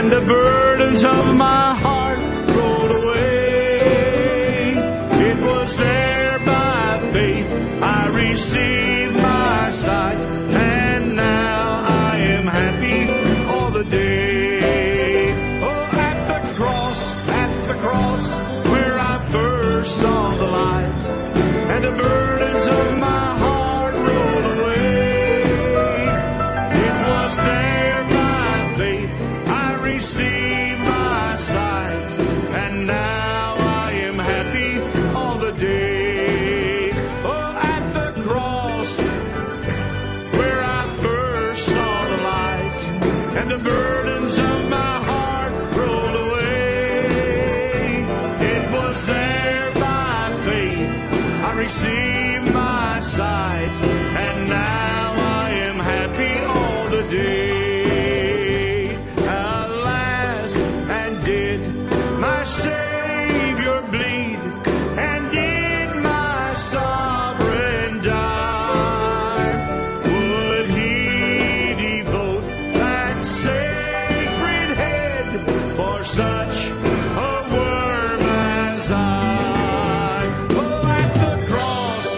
and the burdens of my heart rolled away. It was there by faith I received my sight, and now I am happy all the day. Oh, at the cross, where I first saw the light, and the burdens of my heart rolled away. It was there by faith I received my sight, and now I am happy all the day. Oh, at the cross, where I first saw the light, and the burdens of my heart rolled away. It was there by faith I received my sight, and now I am happy all the day. Alas, and did my Savior bleed, and did my sovereign die? Would he devote that sacred head for such a worm as I? Oh, at the cross,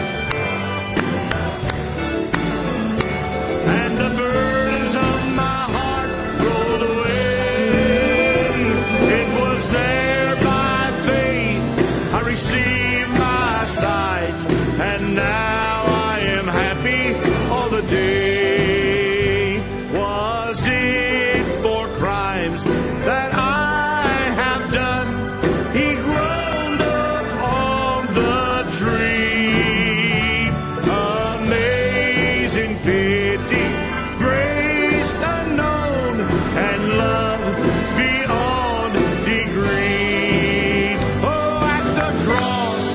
and the burdens of my heart rolled away. It was there by faith I received my sight, and now I am happy all the day. Was it for crimes that I have done? He groaned up on the tree. Amazing pity, grace unknown, and love beyond degree. Oh, at the cross,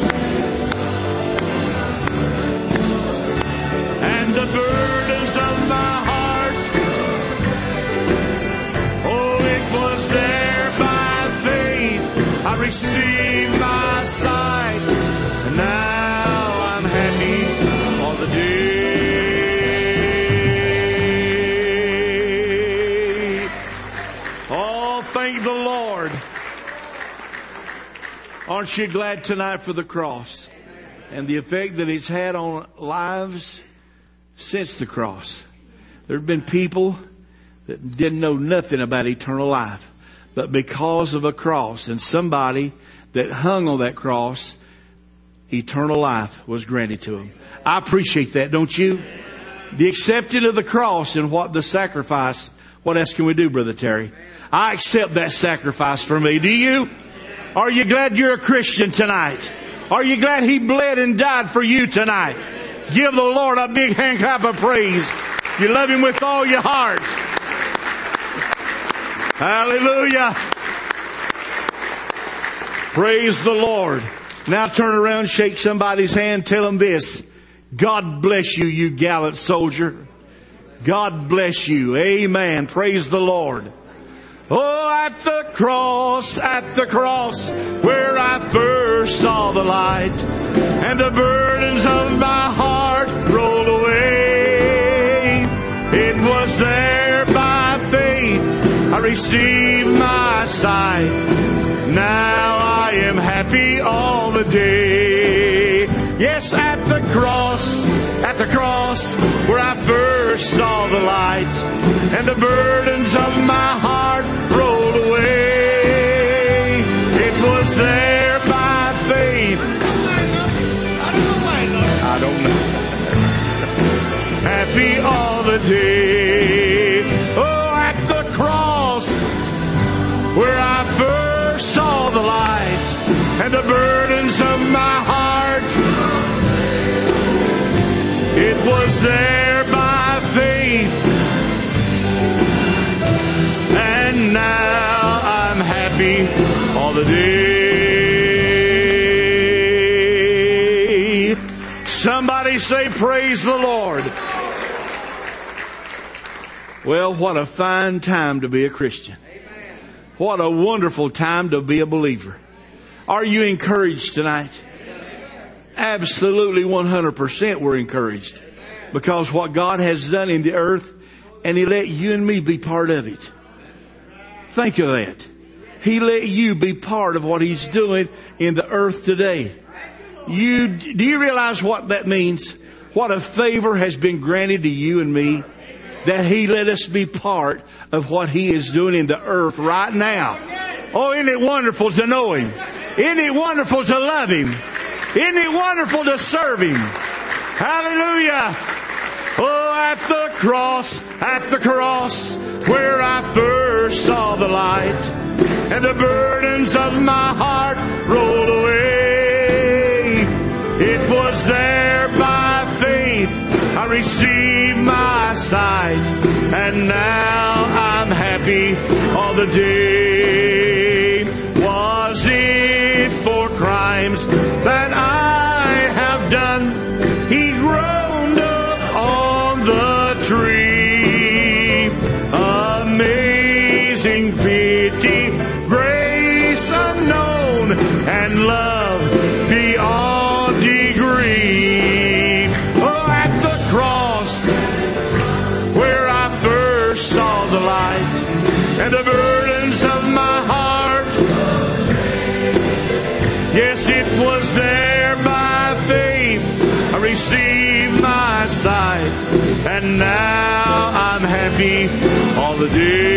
and the burdens of my heart. Oh, it was there by faith I received my sight, and now I'm happy all the day. Oh, thank the Lord. Aren't you glad tonight for the cross and the effect that it's had on lives since the cross? There have been people that didn't know nothing about eternal life, but because of a cross and somebody that hung on that cross, eternal life was granted to them. I appreciate that, don't you? The accepting of the cross and what the sacrifice. What else can we do, Brother Terry? I accept that sacrifice for me. Do you? Are you glad you're a Christian tonight? Are you glad He bled and died for you tonight? Give the Lord a big hand clap of praise. You love Him with all your heart. Hallelujah. Praise the Lord. Now turn around, shake somebody's hand, tell them this. God bless you, you gallant soldier. God bless you. Amen. Praise the Lord. Oh, at the cross, where I first saw the light, and the burdens of my heart rolled away. It was there by faith I received my sight. Now I am happy all the day. Yes, at the cross, where I first saw the light, and the burdens of my heart rolled away. It was there by faith. I don't know. Happy all the day. Oh, at the cross, where I first saw the light, and the burdens of my heart. It was there by faith, and now I'm happy all the day. Somebody say, praise the Lord. Well, what a fine time to be a Christian. What a wonderful time to be a believer. Are you encouraged tonight? Absolutely 100% we're encouraged. Because what God has done in the earth, and He let you and me be part of it. Think of that. He let you be part of what He's doing in the earth today. Do you realize what that means? What a favor has been granted to you and me, that He let us be part of what He is doing in the earth right now. Oh, isn't it wonderful to know Him? Isn't it wonderful to love Him? Isn't it wonderful to serve Him? Hallelujah! Oh, at the cross, where I first saw the light, and the burdens of my heart rolled away. It was there by faith I received my sight, and now I'm happy all the day. Was it for crimes that I have done? He groaned up on the tree. Amazing pity, grace unknown, and love beyond degree. Oh, at the cross, where I first saw the light, and the burdens of my heart. Yes, it was there by faith I received my sight, and now I'm happy all the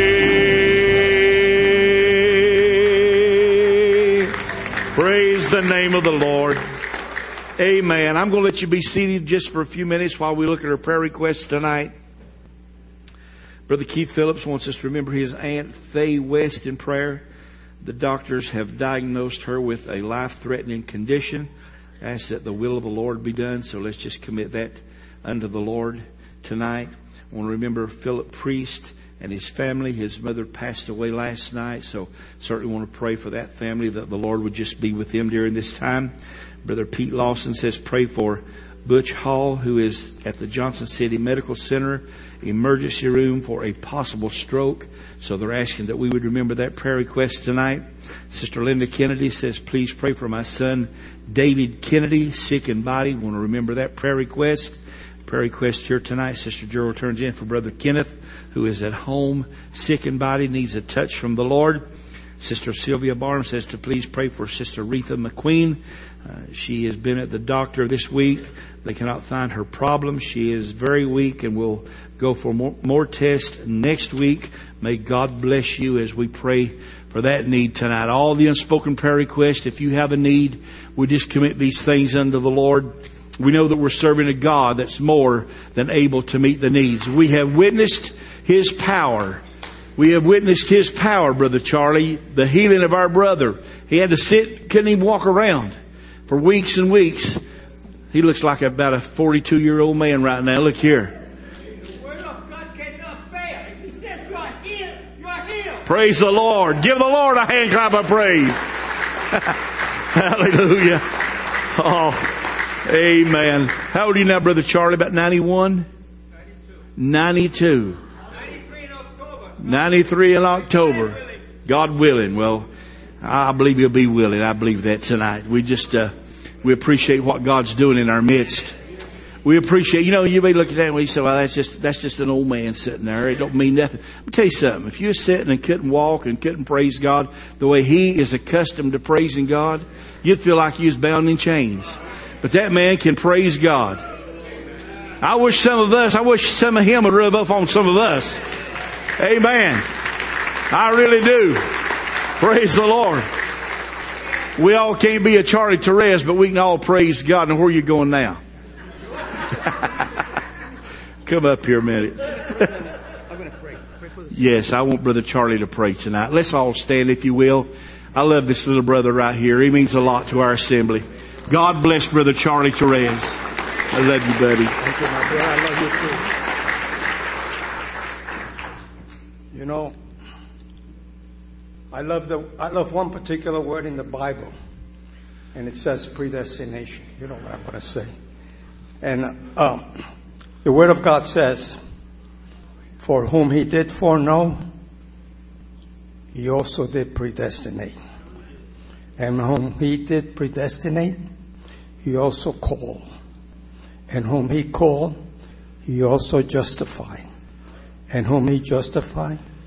day. Praise the name of the Lord. Amen. I'm going to let you be seated just for a few minutes while we look at our prayer requests tonight. Brother Keith Phillips wants us to remember his Aunt Faye West in prayer. The doctors have diagnosed her with a life-threatening condition. Ask that the will of the Lord be done. So let's just commit that unto the Lord tonight. I want to remember Philip Priest and his family. His mother passed away last night. So certainly want to pray for that family, that the Lord would just be with them during this time. Brother Pete Lawson says pray for Butch Hall, who is at the Johnson City Medical Center emergency room for a possible stroke. So they're asking that we would remember that prayer request tonight. Sister Linda Kennedy says, please pray for my son, David Kennedy, sick in body. We want to remember that prayer request. Prayer request here tonight. Sister Gerald turns in for Brother Kenneth, who is at home, sick in body, needs a touch from the Lord. Sister Sylvia Barnes says to please pray for Sister Retha McQueen. She has been at the doctor this week. They cannot find her problem. She is very weak and will go for more tests next week. May God bless you as we pray for that need tonight. All the unspoken prayer requests, if you have a need, we just commit these things unto the Lord. We know that we're serving a God that's more than able to meet the needs. We have witnessed His power. We have witnessed His power, Brother Charlie, the healing of our brother. He had to sit, couldn't even walk around for weeks and weeks. He looks like about a 42-year-old man right now. Look here. Praise the Lord. Give the Lord a hand clap of praise. Hallelujah. Oh, amen. How old are you now, Brother Charlie? About 91? 92. 93 in October. God willing. Well, I believe He'll be willing. I believe that tonight. We just, we appreciate what God's doing in our midst. We appreciate, you may look at that and you say, well, that's just an old man sitting there. It don't mean nothing. Let me tell you something. If you were sitting and couldn't walk and couldn't praise God the way he is accustomed to praising God, you'd feel like you was bound in chains. But that man can praise God. I wish some of him would rub off on some of us. Amen. I really do. Praise the Lord. We all can't be a Charlie Therese, but we can all praise God. And where are you going now? Come up here a minute. I'm going to pray. Yes, I want Brother Charlie to pray tonight. Let's all stand, if you will. I love this little brother right here. He means a lot to our assembly. God bless Brother Charlie Therese. I love you, buddy. Thank you, my brother. I love you too. I love one particular word in the Bible, and it says predestination. You know what I'm going to say. And the Word of God says, for whom He did foreknow, He also did predestinate. And whom He did predestinate, He also called. And whom He called, He also justified. And whom He justified,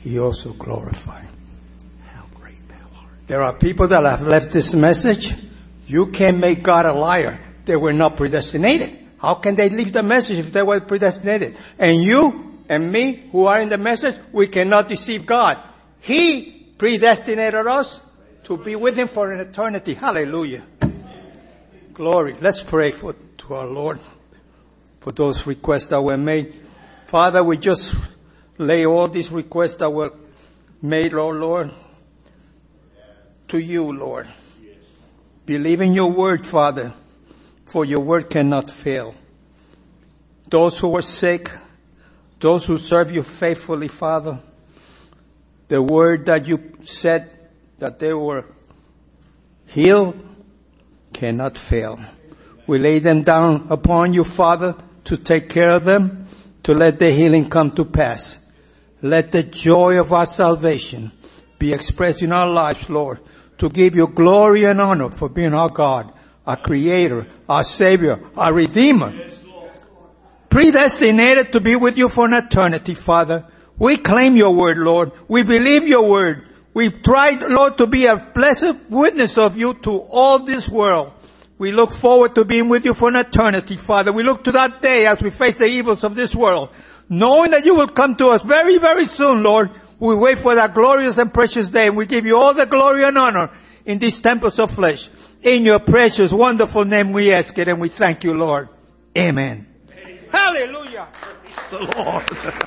He also glorified. How great thou art. There are people that have left this message. You can't make God a liar. They were not predestinated. How can they leave the message if they were predestinated? And you and me who are in the message, we cannot deceive God. He predestinated us to be with Him for an eternity. Hallelujah. Glory. Let's pray to our Lord for those requests that were made. Father, we just lay all these requests that were made, oh Lord, to you, Lord. Believe in your word, Father, for your word cannot fail. Those who are sick, those who serve you faithfully, Father, the word that you said that they were healed cannot fail. We lay them down upon you, Father, to take care of them, to let the healing come to pass. Let the joy of our salvation be expressed in our lives, Lord, to give you glory and honor for being our God, our Creator, our Savior, our Redeemer. Predestinated to be with you for an eternity, Father. We claim your word, Lord. We believe your word. We tried, Lord, to be a blessed witness of you to all this world. We look forward to being with you for an eternity, Father. We look to that day as we face the evils of this world, knowing that you will come to us very, very soon, Lord. We wait for that glorious and precious day, and we give you all the glory and honor in these temples of flesh. In your precious, wonderful name we ask it, and we thank you, Lord. Amen. Amen. Hallelujah. The Lord.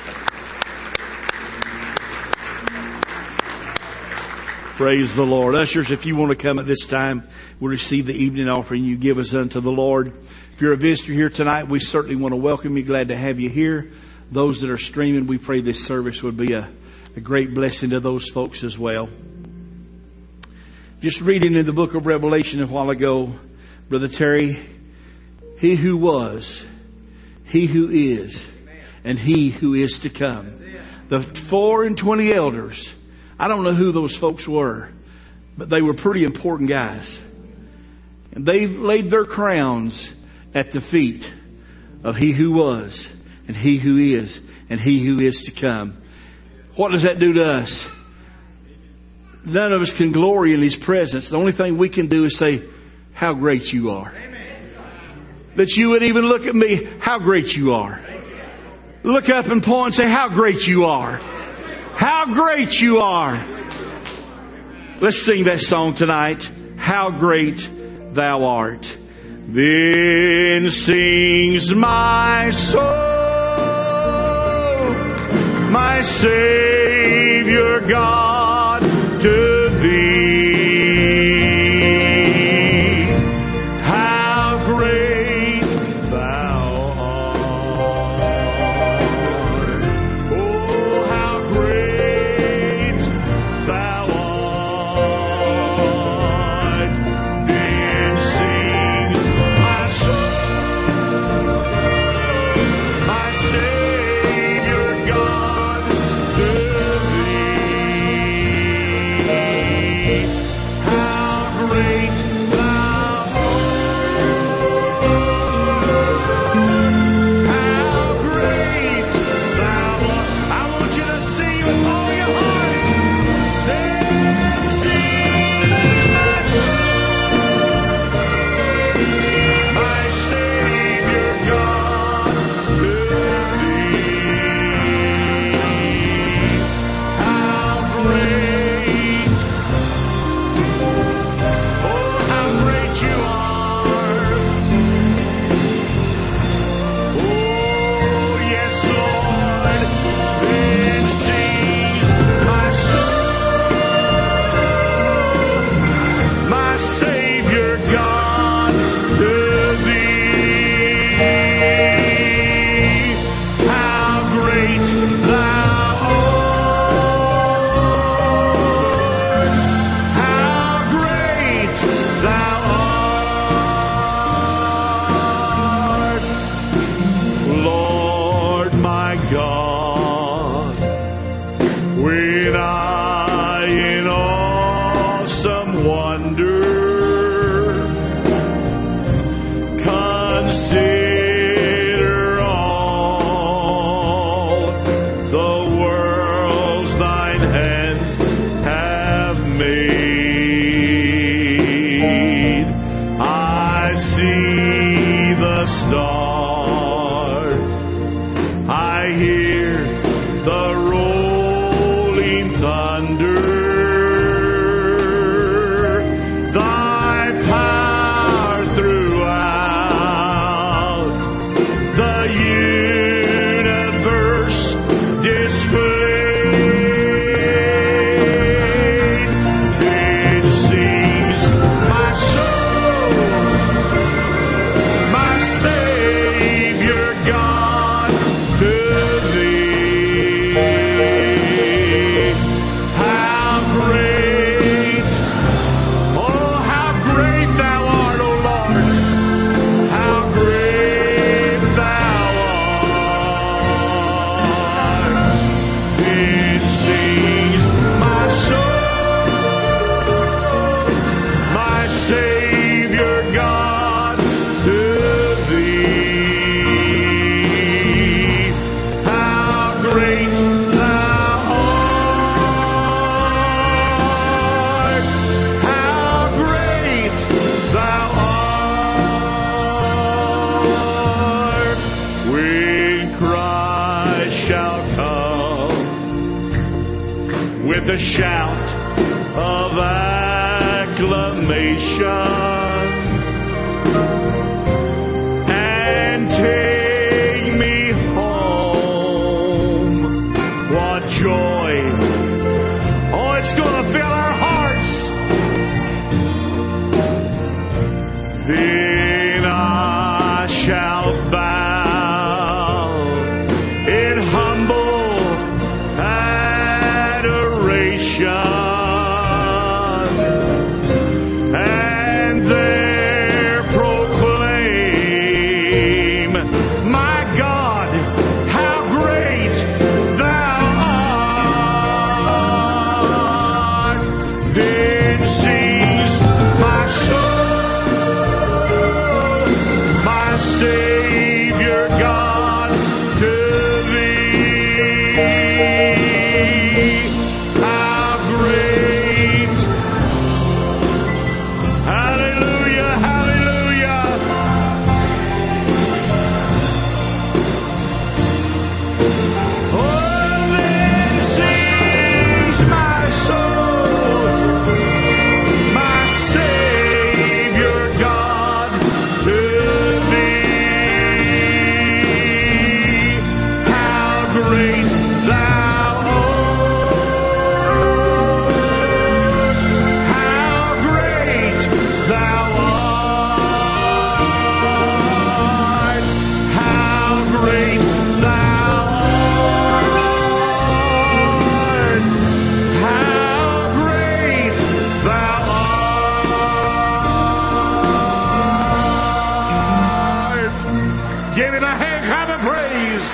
Praise the Lord. Ushers, if you want to come at this time, we'll receive the evening offering you give us unto the Lord. If you're a visitor here tonight, we certainly want to welcome you. Glad to have you here. Those that are streaming, we pray this service would be a great blessing to those folks as well. Just reading in the book of Revelation a while ago, Brother Terry, He who was, He who is, and He who is to come. The 24 elders, I don't know who those folks were, but they were pretty important guys. And they laid their crowns at the feet of He who was, and He who is, and He who is to come. What does that do to us? None of us can glory in His presence. The only thing we can do is say, how great you are. That you would even look at me, how great you are. Look up and point and say, how great you are. How great you are. Let's sing that song tonight. How great thou art. Then sings my soul, my Savior God, to thee. How great thou art. Oh, how great thou art. Then sings my soul, my Savior God, to thee. How great thou art. How great thou art. I want you to sing with all your heart. Then sings my soul, my Savior God, to thee. How great, oh, how great you are. Oh, yes, Lord. Then sings my soul, my Savior God, to thee. How great thou art. How great thou art. Lord my God, when I in awesome wonder consider all the worlds thy universe displayed. It sings my soul, my Savior God to thee. How great, oh how great thou art, O Lord. How great thou art. It sings my soul, my Savior God to thee. How great thou art. How great thou art. When Christ shall come with a shout of acclamation and take me home, what joy. Oh, it's going to fill our hearts. Then I shall bow in humble adoration, and there proclaim, my God, how great thou art. Then sings my soul, my Savior God to thee. How great, hallelujah, hallelujah. Oh, then sings my soul, my Savior God to thee. How great thou art. How great thou art. How great thou art. How great thou art. Give him a hand clap of praise.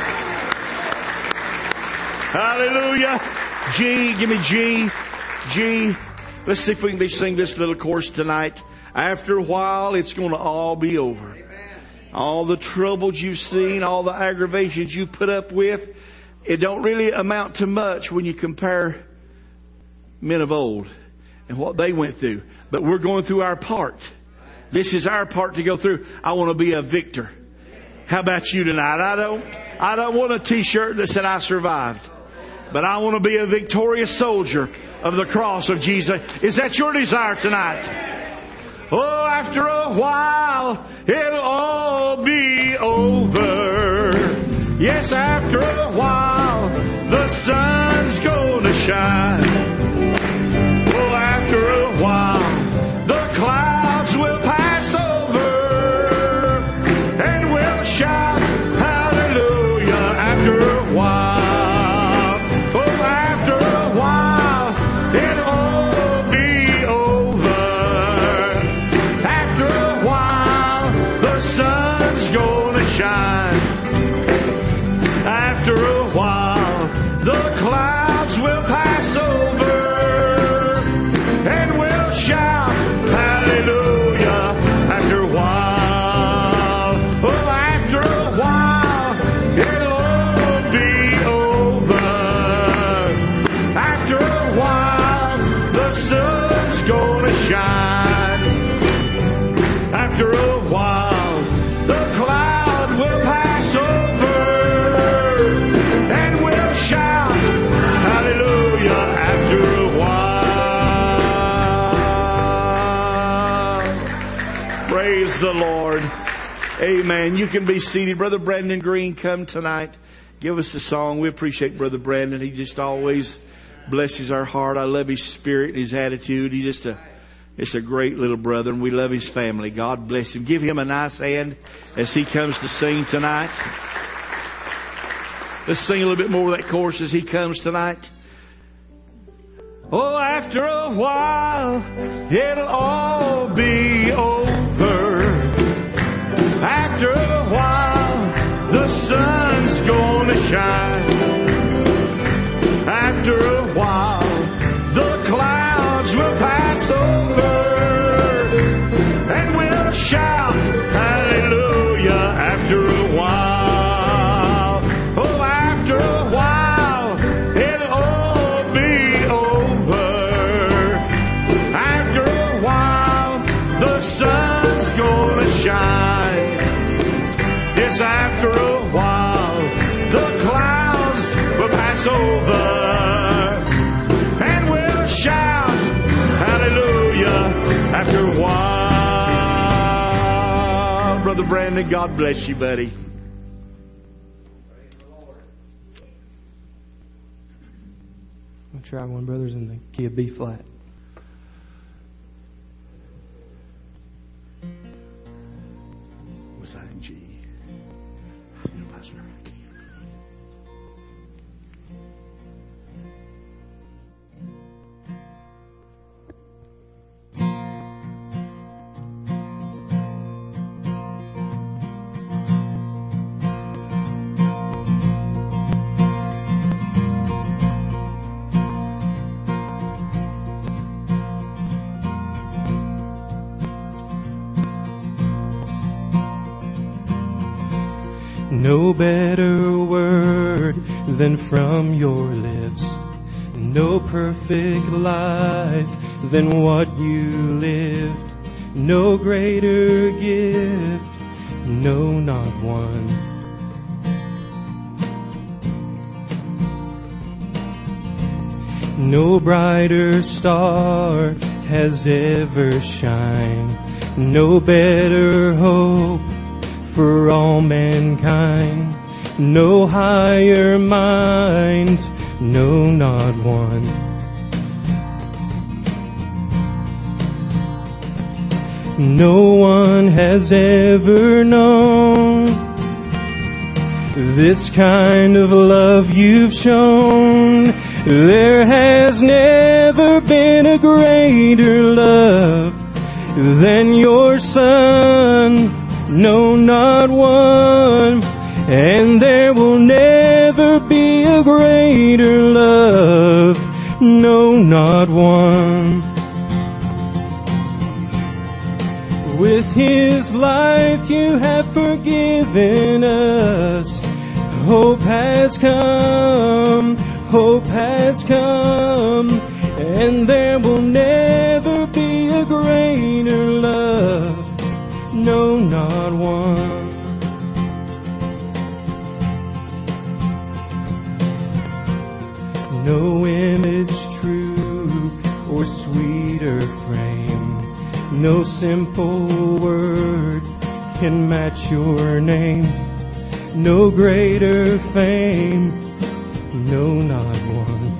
Hallelujah. G, give me G. G. Let's see if we can sing this little chorus tonight. After a while, it's going to all be over. All the troubles you've seen, all the aggravations you put up with, it don't really amount to much when you compare men of old and what they went through. But we're going through our part. This is our part to go through. I want to be a victor. How about you tonight? I don't want a t-shirt that said I survived. But I want to be a victorious soldier of the cross of Jesus. Is that your desire tonight? Oh, after a while, it'll all be over. Yes, after a while, the sun's gonna shine. Oh, after a while, the clouds will pass over, and we'll shout hallelujah after a while. Oh, after a while, it'll all be over. After a while, the sun's gonna shine. After a while, the clouds will pass over, and we'll shout hallelujah after a while. Oh, after a while, it'll all be over. After a while, the sun's gonna shine. After a while, the cloud will pass over, and we'll shout hallelujah after a while. Praise the Lord. Amen. You can be seated. Brother Brandon Green, come tonight. Give us a song. We appreciate Brother Brandon. He just always blesses our heart. I love his spirit and his attitude. He's just a great little brother, and we love his family. God bless him. Give him a nice hand as he comes to sing tonight. Let's sing a little bit more of that chorus as he comes tonight. Oh, after a while, it'll all be over. After a while, the sun's gonna shine. After a while, the clouds will pass over, and we'll shout hallelujah after a while. Oh, after a while, it'll all be over. After a while, the sun's gonna shine. Yes, after a while, the clouds will pass over, and we'll shout hallelujah after a while. Brother Brandon, God bless you, buddy. I'll try one, brothers, in the key of B flat. Was that in G? No better word than from your lips. No perfect life than what you lived. No greater gift, no, not one. No brighter star has ever shined. No better hope for all mankind. No higher mind, no, not one. No one has ever known this kind of love you've shown. There has never been a greater love than your Son. No, not one. And there will never be a greater love. No, not one. With His life you have forgiven us. Hope has come, hope has come. And there will never be a greater love. No, not one. No image true or sweeter frame. No simple word can match your name. No greater fame. No, not one.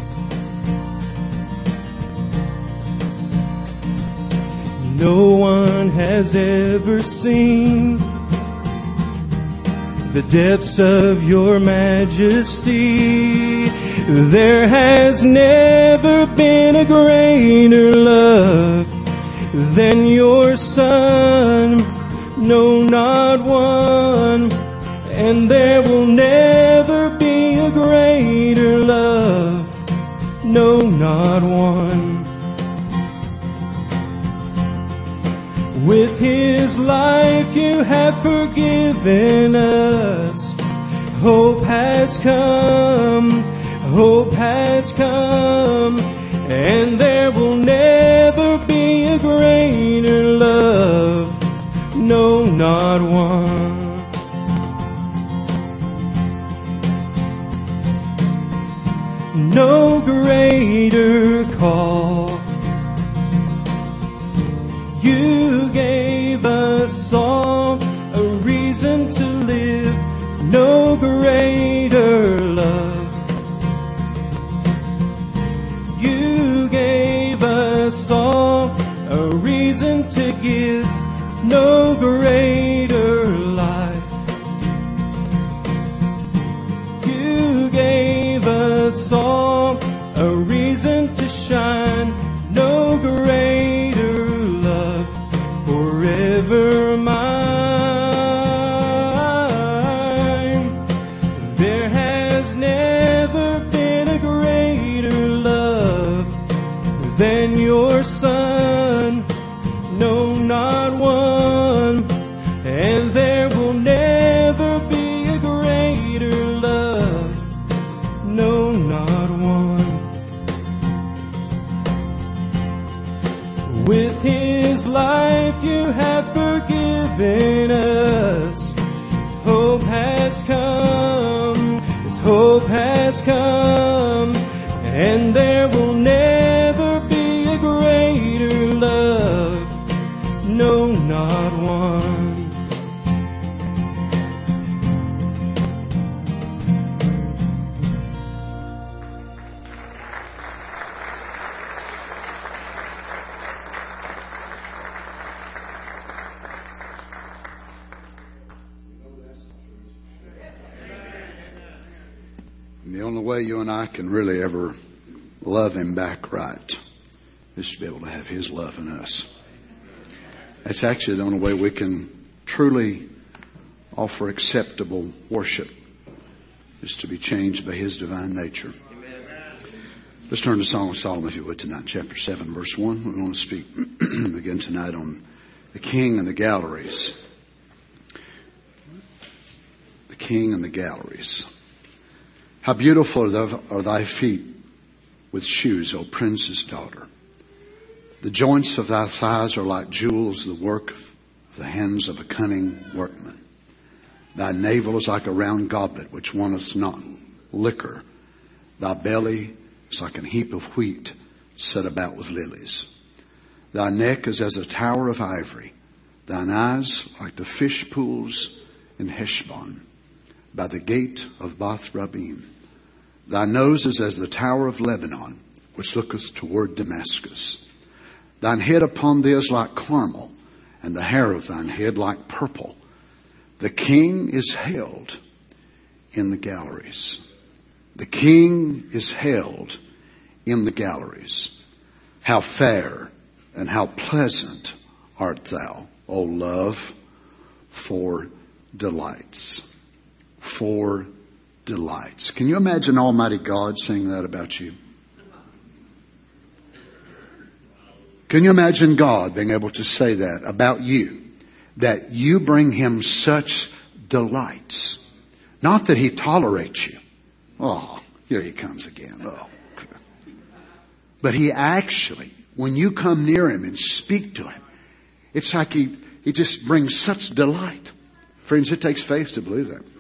No one has ever seen the depths of your majesty. There has never been a greater love than your Son. No, not one. And there will never be a greater love. No, not one. With His life you have forgiven us. Hope has come, hope has come. And there will never be a greater love. No, not one. No greater call. You gave us all a greater love. You gave us all a reason to give, no greater life. You gave us all a reason to shine, no greater love, forever mine. There has never been a greater love than your Son, no, not one. And there will never be a greater love, no, not one. With His life you have forgiven us. Hope has come, His hope has come, and there will never be a greater love, no, not one. And the only way you and I can really ever love Him back right is to be able to have His love in us. That's actually the only way we can truly offer acceptable worship, is to be changed by His divine nature. Let's turn to Song of Solomon, if you would, tonight, chapter 7, verse 1. We want to speak again tonight on the King and the galleries. The King and the galleries. How beautiful are thy feet with shoes, O prince's daughter. The joints of thy thighs are like jewels, the work of the hands of a cunning workman. Thy navel is like a round goblet which wanteth not liquor. Thy belly is like an heap of wheat set about with lilies. Thy neck is as a tower of ivory. Thine eyes like the fish pools in Heshbon, by the gate of Bath Rabbim. Thy nose is as the tower of Lebanon, which looketh toward Damascus. Thine head upon thee is like Carmel, and the hair of thine head like purple. The king is held in the galleries. The king is held in the galleries. How fair and how pleasant art thou, O love, for delights. For delights. Can you imagine Almighty God saying that about you? Can you imagine God being able to say that about you? That you bring Him such delights. Not that He tolerates you. Oh, here He comes again. Oh. But He actually, when you come near Him and speak to Him, it's like He just brings such delight. Friends, it takes faith to believe that.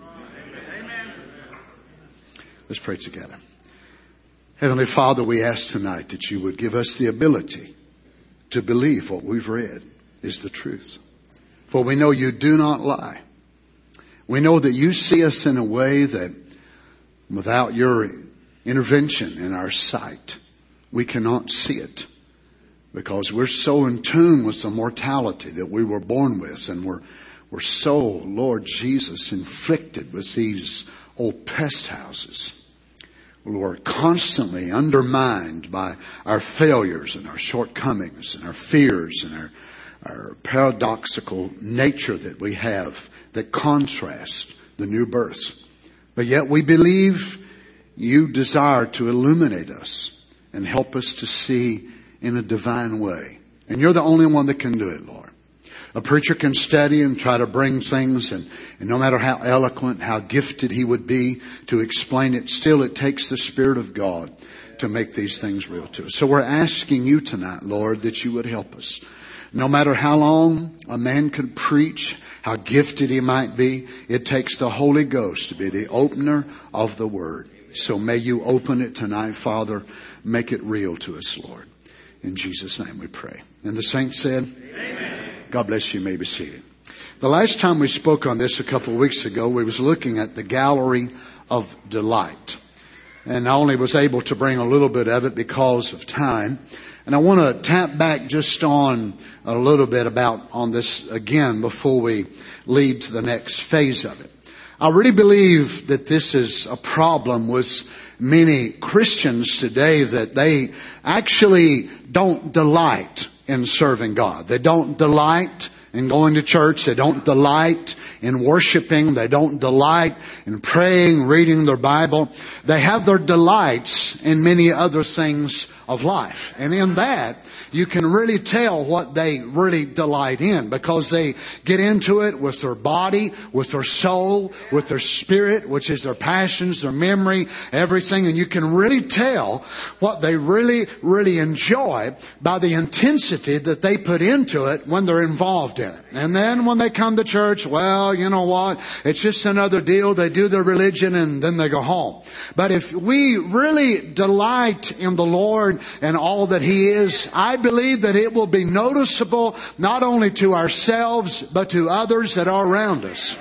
Let's pray together. Heavenly Father, we ask tonight that you would give us the ability to believe what we've read is the truth. For we know you do not lie. We know that you see us in a way that without your intervention in our sight, we cannot see it. Because we're so in tune with the mortality that we were born with, and we're so, Lord Jesus, inflicted with these old pest houses. We're constantly undermined by our failures and our shortcomings and our fears and our paradoxical nature that we have that contrast the new birth. But yet we believe you desire to illuminate us and help us to see in a divine way. And you're the only one that can do it, Lord. A preacher can study and try to bring things, and no matter how eloquent, how gifted he would be to explain it, still it takes the Spirit of God to make these things real to us. So we're asking you tonight, Lord, that you would help us. No matter how long a man could preach, how gifted he might be, it takes the Holy Ghost to be the opener of the Word. So may you open it tonight, Father. Make it real to us, Lord. In Jesus' name we pray. And the saints said, Amen. God bless you. You may be seated. The last time we spoke on this a couple of weeks ago, we was looking at the gallery of delight. And I only was able to bring a little bit of it because of time. And I want to tap back just on a little bit on this again before we lead to the next phase of it. I really believe that this is a problem with many Christians today, that they actually don't delight in serving God. They don't delight in going to church. They don't delight in worshiping. They don't delight in praying, reading their Bible. They have their delights in many other things of life. And in that, you can really tell what they really delight in, because they get into it with their body, with their soul, with their spirit, which is their passions, their memory, everything. And you can really tell what they really, really enjoy by the intensity that they put into it when they're involved in it. And then when they come to church, well, you know what? It's just another deal. They do their religion and then they go home. But if we really delight in the Lord and all that He is, I believe that it will be noticeable not only to ourselves but to others that are around us.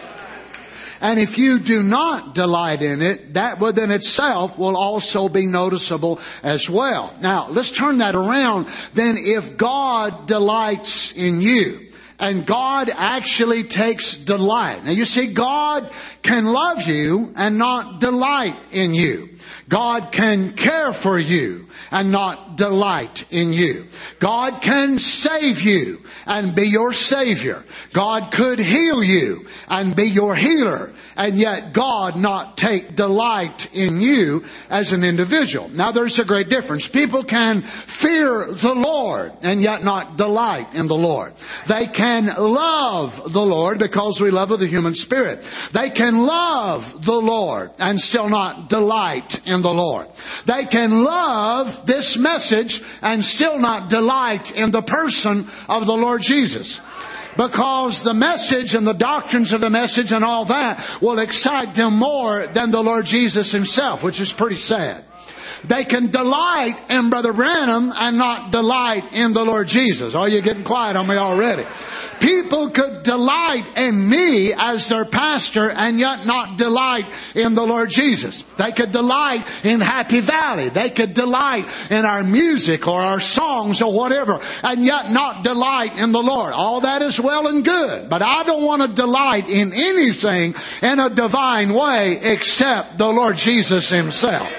And if you do not delight in it, that within itself will also be noticeable as well. Now, let's turn that around. Then if God delights in you, and God actually takes delight. Now you see, God can love you and not delight in you. God can care for you and not delight in you. God can save you and be your Savior. God could heal you and be your healer, and yet God not take delight in you as an individual. Now there's a great difference. People can fear the Lord and yet not delight in the Lord. They can love the Lord because we love with the human spirit. They can love the Lord and still not delight in the Lord. They can love this message and still not delight in the person of the Lord Jesus. Because the message and the doctrines of the message and all that will excite them more than the Lord Jesus Himself, which is pretty sad. They can delight in Brother Branham and not delight in the Lord Jesus. Oh, you're getting quiet on me already. People could delight in me as their pastor and yet not delight in the Lord Jesus. They could delight in Happy Valley. They could delight in our music or our songs or whatever, and yet not delight in the Lord. All that is well and good, but I don't want to delight in anything in a divine way except the Lord Jesus Himself.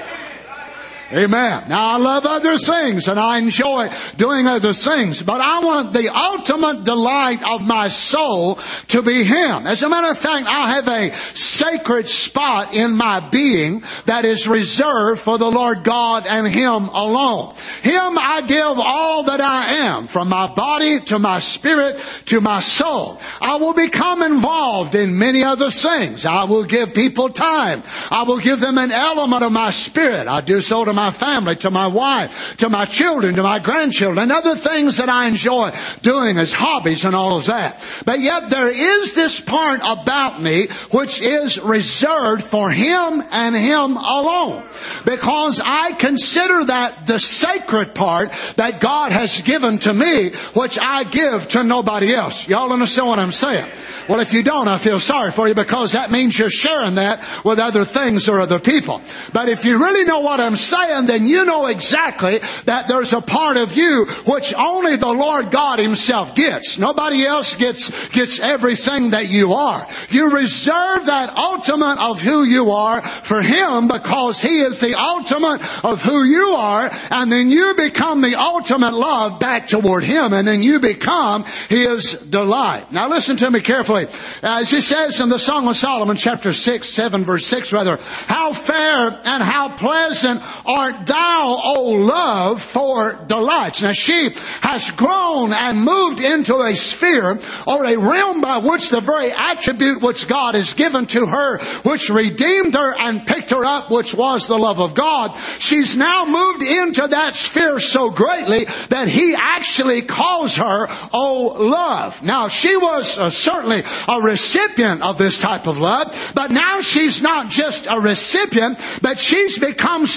Amen. Now I love other things and I enjoy doing other things, but I want the ultimate delight of my soul to be Him. As a matter of fact, I have a sacred spot in my being that is reserved for the Lord God and Him alone. Him I give all that I am, from my body to my spirit to my soul. I will become involved in many other things. I will give people time. I will give them an element of my spirit. I do so to my family, to my wife, to my children, to my grandchildren, and other things that I enjoy doing as hobbies and all of that. But yet there is this part about me which is reserved for Him and Him alone. Because I consider that the sacred part that God has given to me, which I give to nobody else. Y'all understand what I'm saying? Well, if you don't, I feel sorry for you, because that means you're sharing that with other things or other people. But if you really know what I'm saying, then you know exactly that there's a part of you which only the Lord God Himself gets. Nobody else gets everything that you are. You reserve that ultimate of who you are for Him, because He is the ultimate of who you are, and then you become the ultimate love back toward Him, and then you become His delight. Now listen to me carefully. As He says in the Song of Solomon, chapter 7 verse 6 rather, how fair and how pleasant art thou, O love, for delights. Now she has grown and moved into a sphere or a realm by which the very attribute which God has given to her, which redeemed her and picked her up, which was the love of God. She's now moved into that sphere so greatly that He actually calls her, O love. Now she was certainly a recipient of this type of love, but now she's not just a recipient, but she's become so enamored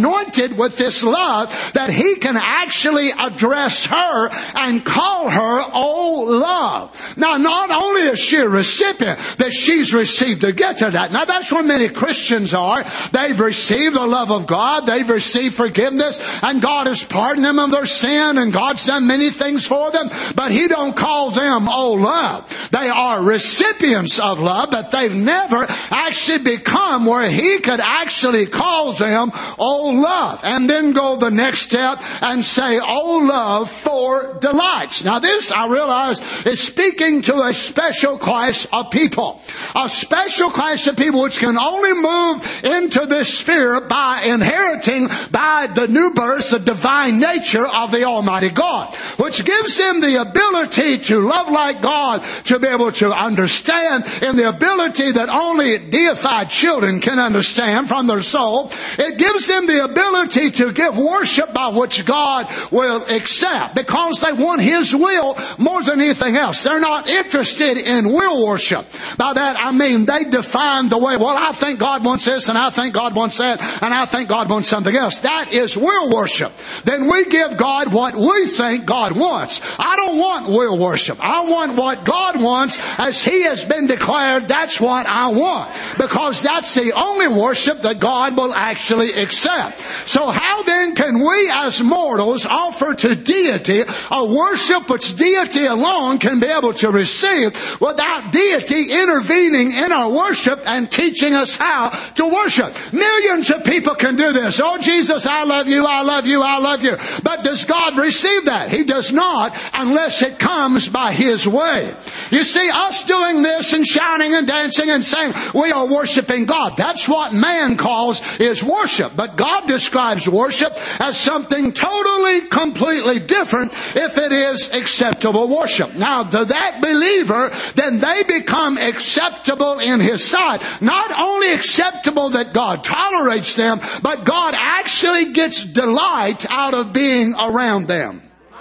anointed with this love that he can actually address her and call her, oh love. Now, not only is she a recipient, that she's received to get to that. Now, that's where many Christians are. They've received the love of God. They've received forgiveness, and God has pardoned them of their sin, and God's done many things for them, but he don't call them, oh love. They are recipients of love, but they've never actually become where he could actually call them, oh love. And then go the next step and say, oh love for delights. Now this, I realize, is speaking to a special class of people. A special class of people which can only move into this sphere by inheriting, by the new birth, the divine nature of the Almighty God, which gives them the ability to love like God, to be able to understand in the ability that only deified children can understand from their soul. It gives them the ability to give worship by which God will accept, because they want his will more than anything else. They're not interested in will worship. By that I mean they define the way, well, I think God wants this, and I think God wants that, and I think God wants something else. That is will worship. Then we give God what we think God wants. I don't want will worship. I want what God wants as he has been declared. That's what I want, because that's the only worship that God will actually accept. So how then can we as mortals offer to deity a worship which deity alone can be able to receive, without deity intervening in our worship and teaching us how to worship? Millions of people can do this. Oh Jesus, I love you, I love you, I love you. But does God receive that? He does not, unless it comes by his way. You see, us doing this and shouting and dancing and saying we are worshiping God, that's what man calls is worship. But God describes worship as something totally, completely different if it is acceptable worship. Now, to that believer, then they become acceptable in his sight. Not only acceptable that God tolerates them, but God actually gets delight out of being around them.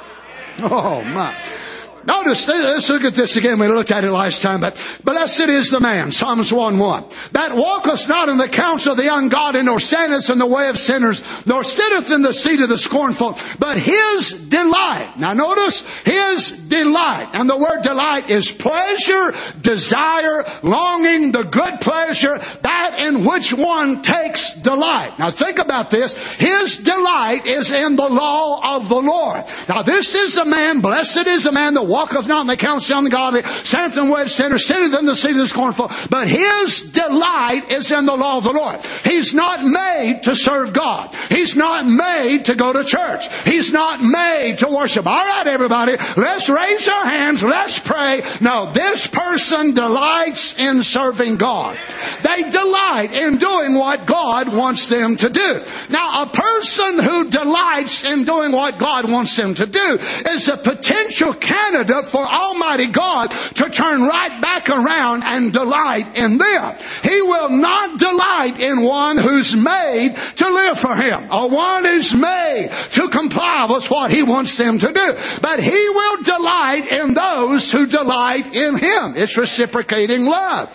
Oh my. Notice, let's look at this again. We looked at it last time, but blessed is the man, Psalms 1:1, that walketh not in the counsel of the ungodly, nor standeth in the way of sinners, nor sitteth in the seat of the scornful, but his delight. Now notice, his delight. And the word delight is pleasure, desire, longing, the good pleasure, that in which one takes delight. Now think about this. His delight is in the law of the Lord. Now this is the man, blessed is the man that walketh not in the counsel of the ungodly, standeth in the way of sinners, sitteth in the seat of the scornful, but his delight is in the law of the Lord. He's not made to serve God. He's not made to go to church. He's not made to worship. All right, everybody, let's raise our hands, let's pray. No, this person delights in serving God. They delight in doing what God wants them to do. Now, a person who delights in doing what God wants them to do is a potential candidate for Almighty God to turn right back around and delight in them. He will not delight in one who's made to live for him, or one who's made to comply with what he wants them to do. But he will delight in those who delight in him. It's reciprocating love.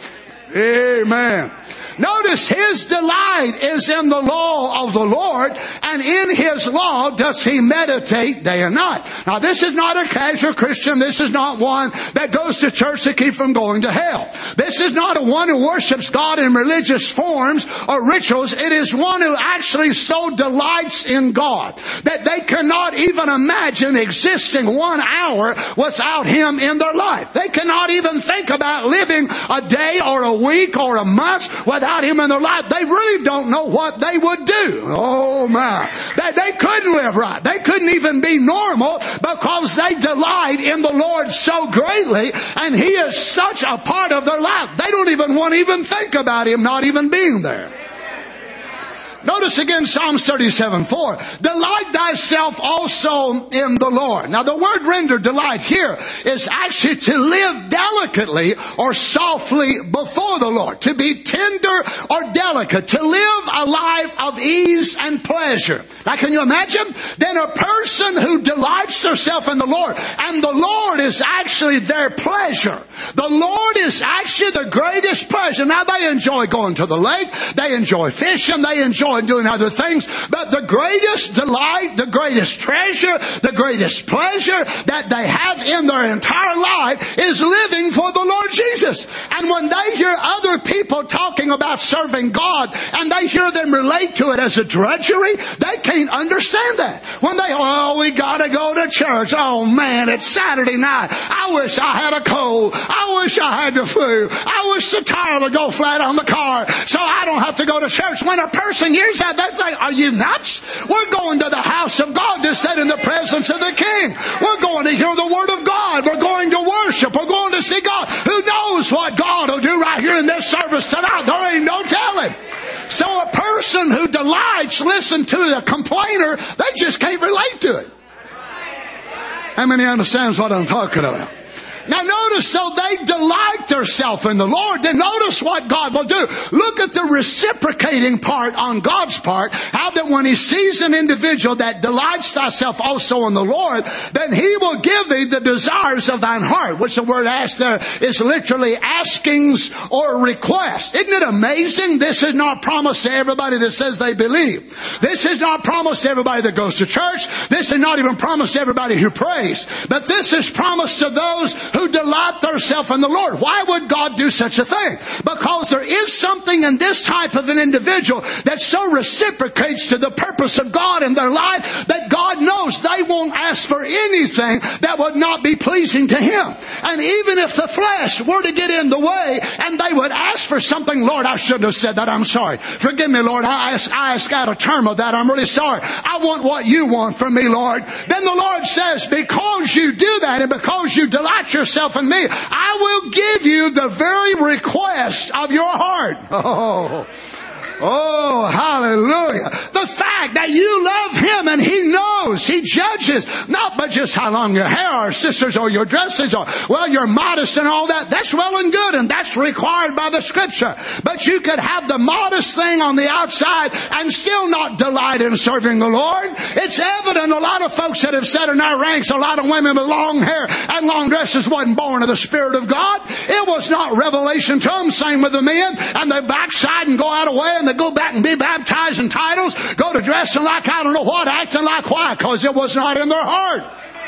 Amen. Notice his delight is in the law of the Lord, and in his law does he meditate day and night. Now this is not a casual Christian. This is not one that goes to church to keep from going to hell. This is not a one who worships God in religious forms or rituals. It is one who actually so delights in God that they cannot even imagine existing 1 hour without him in their life. They cannot even think about living a day or a week or a month without him in their life. They really don't know what they would do. Oh my. They couldn't live right. They couldn't even be normal, because they delight in the Lord so greatly, and he is such a part of their life. They don't even want to even think about him not even being there. Notice again Psalms 37:4. Delight thyself also in the Lord. Now the word rendered delight here is actually to live delicately or softly before the Lord. To be tender or delicate. To live a life of ease and pleasure. Now can you imagine? Then a person who delights herself in the Lord, and the Lord is actually their pleasure. The Lord is actually the greatest pleasure. Now they enjoy going to the lake. They enjoy fishing. They enjoy joy in doing other things. But the greatest delight, the greatest treasure, the greatest pleasure that they have in their entire life is living for the Lord Jesus. And when they hear other people talking about serving God and they hear them relate to it as a drudgery, they can't understand that. When they, oh, we gotta go to church. Oh man, it's Saturday night. I wish I had a cold. I wish I had the flu. I wish the tire would go flat on the car so I don't have to go to church. When a person hears that, they say, are you nuts? We're going to the house of God to sit in the presence of the King. We're going to hear the Word of God. We're going to worship. We're going to see God. Who knows what God will do right here in this service tonight? There ain't no telling. So a person who delights, listen to the complainer, they just can't relate to it. How many understands what I'm talking about? Now notice, so they delight themselves in the Lord. Then notice what God will do. Look at the reciprocating part on God's part. How that when He sees an individual that delights thyself also in the Lord, then He will give thee the desires of thine heart. Which the word ask there is literally askings or requests. Isn't it amazing? This is not promised to everybody that says they believe. This is not promised to everybody that goes to church. This is not even promised to everybody who prays. But this is promised to those who delight themselves in the Lord. Why would God do such a thing? Because there is something in this type of an individual that so reciprocates to the purpose of God in their life that God knows they won't ask for anything that would not be pleasing to Him. And even if the flesh were to get in the way and they would ask for something, Lord, I shouldn't have said that. I'm sorry. Forgive me, Lord. I asked out of term of that. I'm really sorry. I want what you want from me, Lord. Then the Lord says, because you do that and because you delight yourself in me, I will give you the very request of your heart. Oh, hallelujah. The fact that you love Him and He knows, He judges, not but just how long your hair or sisters or your dresses or, well, you're modest and all that. That's well and good and that's required by the Scripture. But you could have the modest thing on the outside and still not delight in serving the Lord. It's evident a lot of folks that have sat in our ranks, a lot of women with long hair and long dresses wasn't born of the Spirit of God. It was not revelation to them. Same with the men. And they backslide and go out of way and they go back and be baptized in titles, go to dressing like I don't know what, acting like why, because it was not in their heart.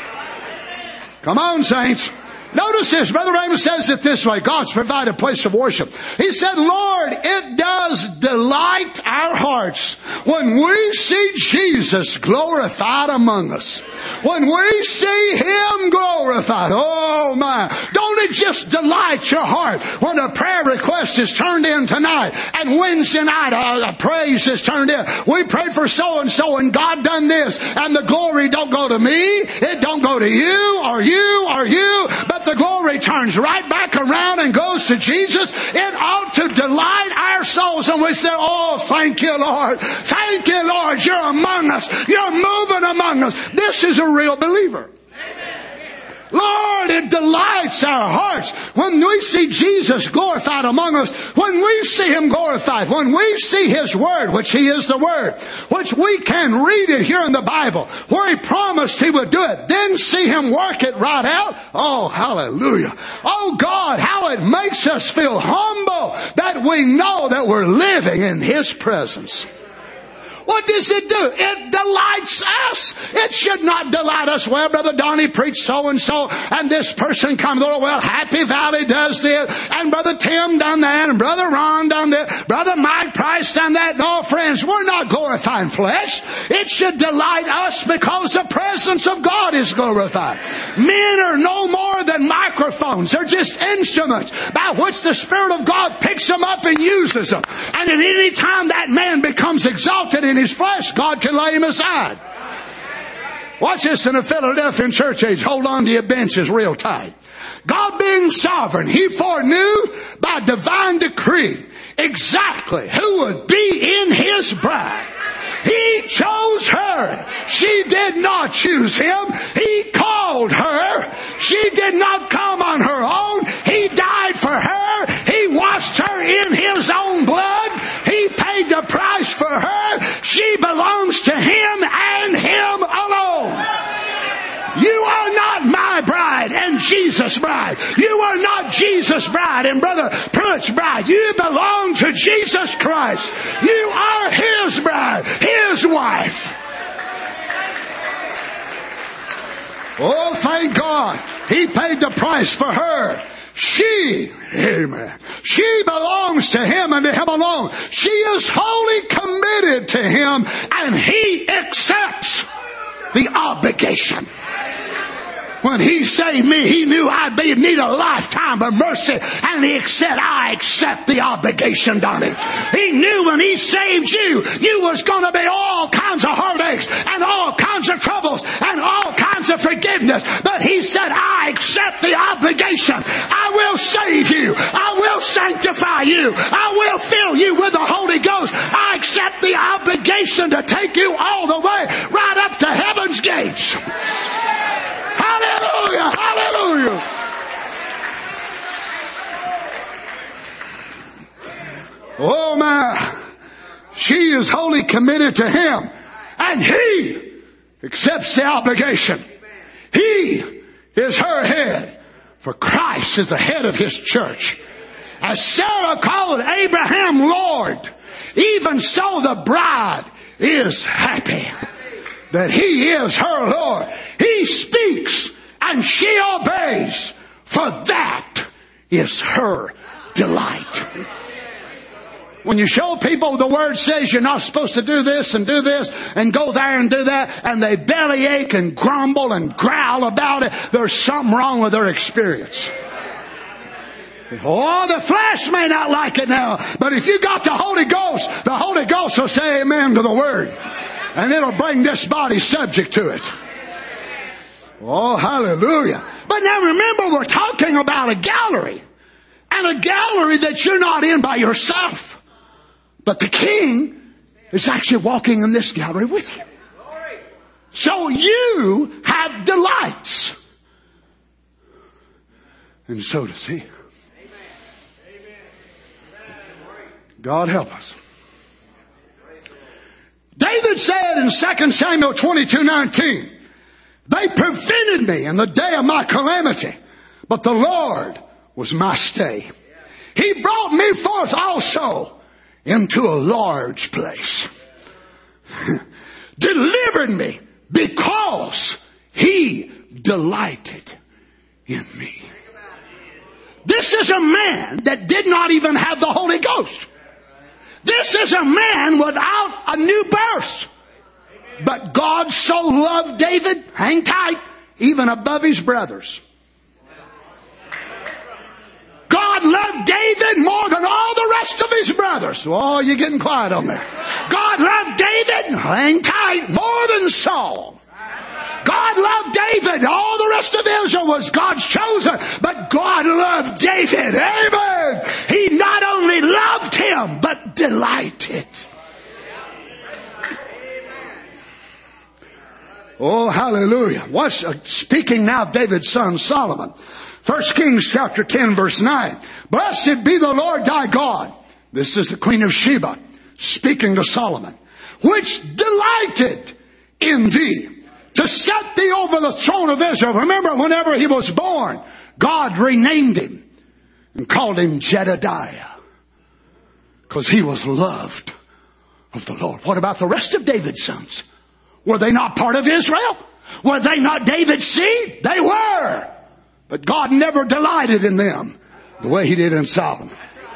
Come on, saints. Notice this. Brother Amos says it this way. God's provided a place of worship. He said, Lord, it does delight our hearts when we see Jesus glorified among us. When we see Him glorified. Oh my. Don't it just delight your heart when a prayer request is turned in tonight and Wednesday night a praise is turned in. We prayed for so-and-so and God done this and the glory don't go to me. It don't go to you or you or you. But the glory turns right back around and goes to Jesus. It ought to delight our souls. And we say, oh, thank you, Lord. Thank you, Lord. You're among us. You're moving among us. This is a real believer. Lord, it delights our hearts when we see Jesus glorified among us, when we see Him glorified, when we see His Word, which He is the Word, which we can read it here in the Bible, where He promised He would do it, then see Him work it right out. Oh, hallelujah. Oh, God, how it makes us feel humble that we know that we're living in His presence. What does it do? It delights us. It should not delight us. Well, Brother Donnie preached so-and-so, and this person comes over. Well, Happy Valley does this, and Brother Tim done that, and Brother Ron done that, Brother Mike Price done that. No, friends, we're not glorifying flesh. It should delight us because the presence of God is glorified. Men are no more than microphones. They're just instruments by which the Spirit of God picks them up and uses them. And at any time that man becomes exalted in his flesh, God can lay him aside. Watch this in the Philadelphian church age. Hold on to your benches real tight. God being sovereign, He foreknew by divine decree exactly who would be in His bride. He chose her. She did not choose Him. He called her. She did not come on her own. He died for her. He washed her in His own blood. He paid the price for her. She belongs to Him and Him alone. You are not my bride, and Jesus' bride. You are not Jesus' bride and Brother Pruitt's bride. You belong to Jesus Christ. You are His bride, His wife. Oh, thank God. He paid the price for her. She, amen, she belongs to Him and to Him alone. She is wholly committed to Him, and He accepts the obligation. When He saved me, He knew I'd need a lifetime of mercy, and He said, I accept the obligation, Donnie. He knew when He saved you, you was going to be all kinds of heartaches and all kinds of troubles and all kinds of forgiveness. But He said, I accept the obligation. I will save you. I will sanctify you. I will fill you with the Holy Ghost. I accept the obligation to take you all the way right up to heaven's gates. Hallelujah! Hallelujah! Oh my! She is wholly committed to Him, and He accepts the obligation. He is her head, for Christ is the head of His church. As Sarah called Abraham Lord, even so the bride is happy that He is her Lord. He speaks and she obeys, for that is her delight. When you show people the Word says you're not supposed to do this and go there and do that, and they bellyache and grumble and growl about it, there's something wrong with their experience. Oh, the flesh may not like it now, but if you got the Holy Ghost will say amen to the Word. And it'll bring this body subject to it. Oh, hallelujah. But now remember, we're talking about a gallery. And a gallery that you're not in by yourself. But the King is actually walking in this gallery with you. So you have delights. And so does He. God help us. David said in 2 Samuel 22:19, they prevented me in the day of my calamity, but the Lord was my stay. He brought me forth also into a large place. Delivered me because He delighted in me. This is a man that did not even have the Holy Ghost. This is a man without a new birth. But God so loved David, hang tight, even above his brothers. God loved David more than all the rest of his brothers. Oh, you're getting quiet on me. God loved David, hang tight, more than Saul. God loved David. All the rest of Israel was God's chosen. But God loved David. Amen. He not only loved him, but delighted. Oh, hallelujah. Speaking now of David's son Solomon. 1 Kings chapter 10 verse 9. Blessed be the Lord thy God. This is the Queen of Sheba speaking to Solomon. Which delighted in thee, to set thee over the throne of Israel. Remember, whenever he was born, God renamed him and called him Jedediah, because he was loved of the Lord. What about the rest of David's sons? Were they not part of Israel? Were they not David's seed? They were. But God never delighted in them the way He did in Solomon.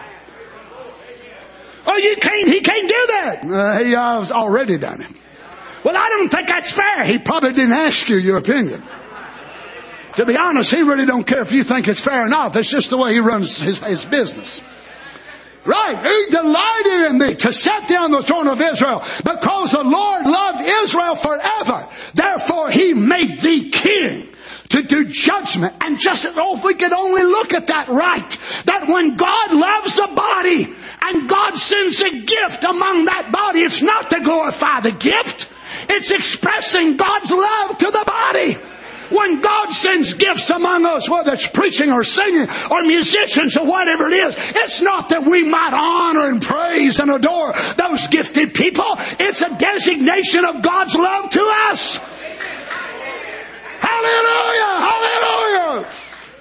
Oh, he can't do that. He has already done it. Well, I don't think that's fair. He probably didn't ask you your opinion. To be honest, He really don't care if you think it's fair or not. That's just the way He runs his business. Right. He delighted in thee to set thee on the throne of Israel, because the Lord loved Israel forever. Therefore He made thee king to do judgment. And just, if we could only look at that right, that when God loves the body and God sends a gift among that body, it's not to glorify the gift. It's expressing God's love to the body. When God sends gifts among us, whether it's preaching or singing or musicians or whatever it is, it's not that we might honor and praise and adore those gifted people. It's a designation of God's love to us. Hallelujah! Hallelujah!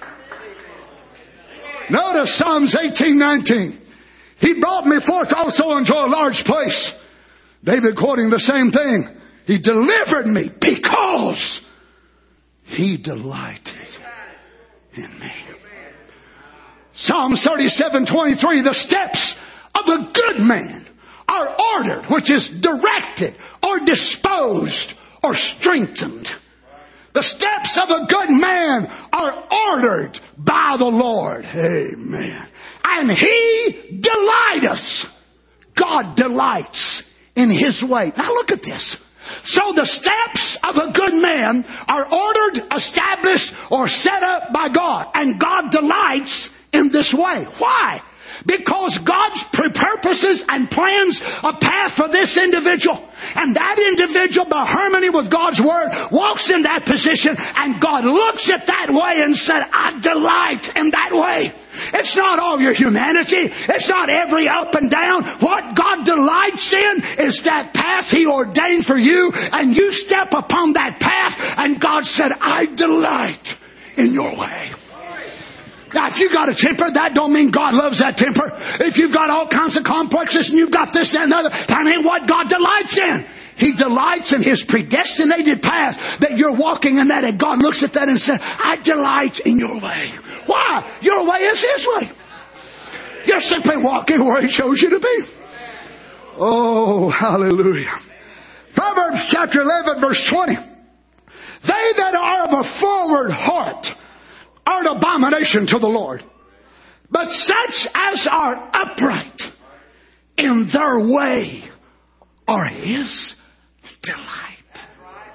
Notice Psalms 18:19. He brought me forth also into a large place. David quoting the same thing. He delivered me because he delighted in me. Psalms 37:23. The steps of a good man are ordered, which is directed or disposed or strengthened. The steps of a good man are ordered by the Lord. Amen. And he delighteth. God delights in his way. Now look at this. So the steps of a good man are ordered, established, or set up by God. And God delights in this way. Why? Because God's purposes and plans a path for this individual. And that individual, by harmony with God's Word, walks in that position. And God looks at that way and said, I delight in that way. It's not all your humanity. It's not every up and down. What God delights in is that path He ordained for you. And you step upon that path. And God said, I delight in your way. Now, if you got a temper, that don't mean God loves that temper. If you've got all kinds of complexes and you've got this, that, and the other, that ain't what God delights in. He delights in His predestinated path that you're walking in that, and God looks at that and says, I delight in your way. Why? Your way is His way. You're simply walking where He chose you to be. Oh, hallelujah. Proverbs chapter 11, verse 20. They that are of a forward heart are an abomination to the Lord. But such as are upright in their way are His delight.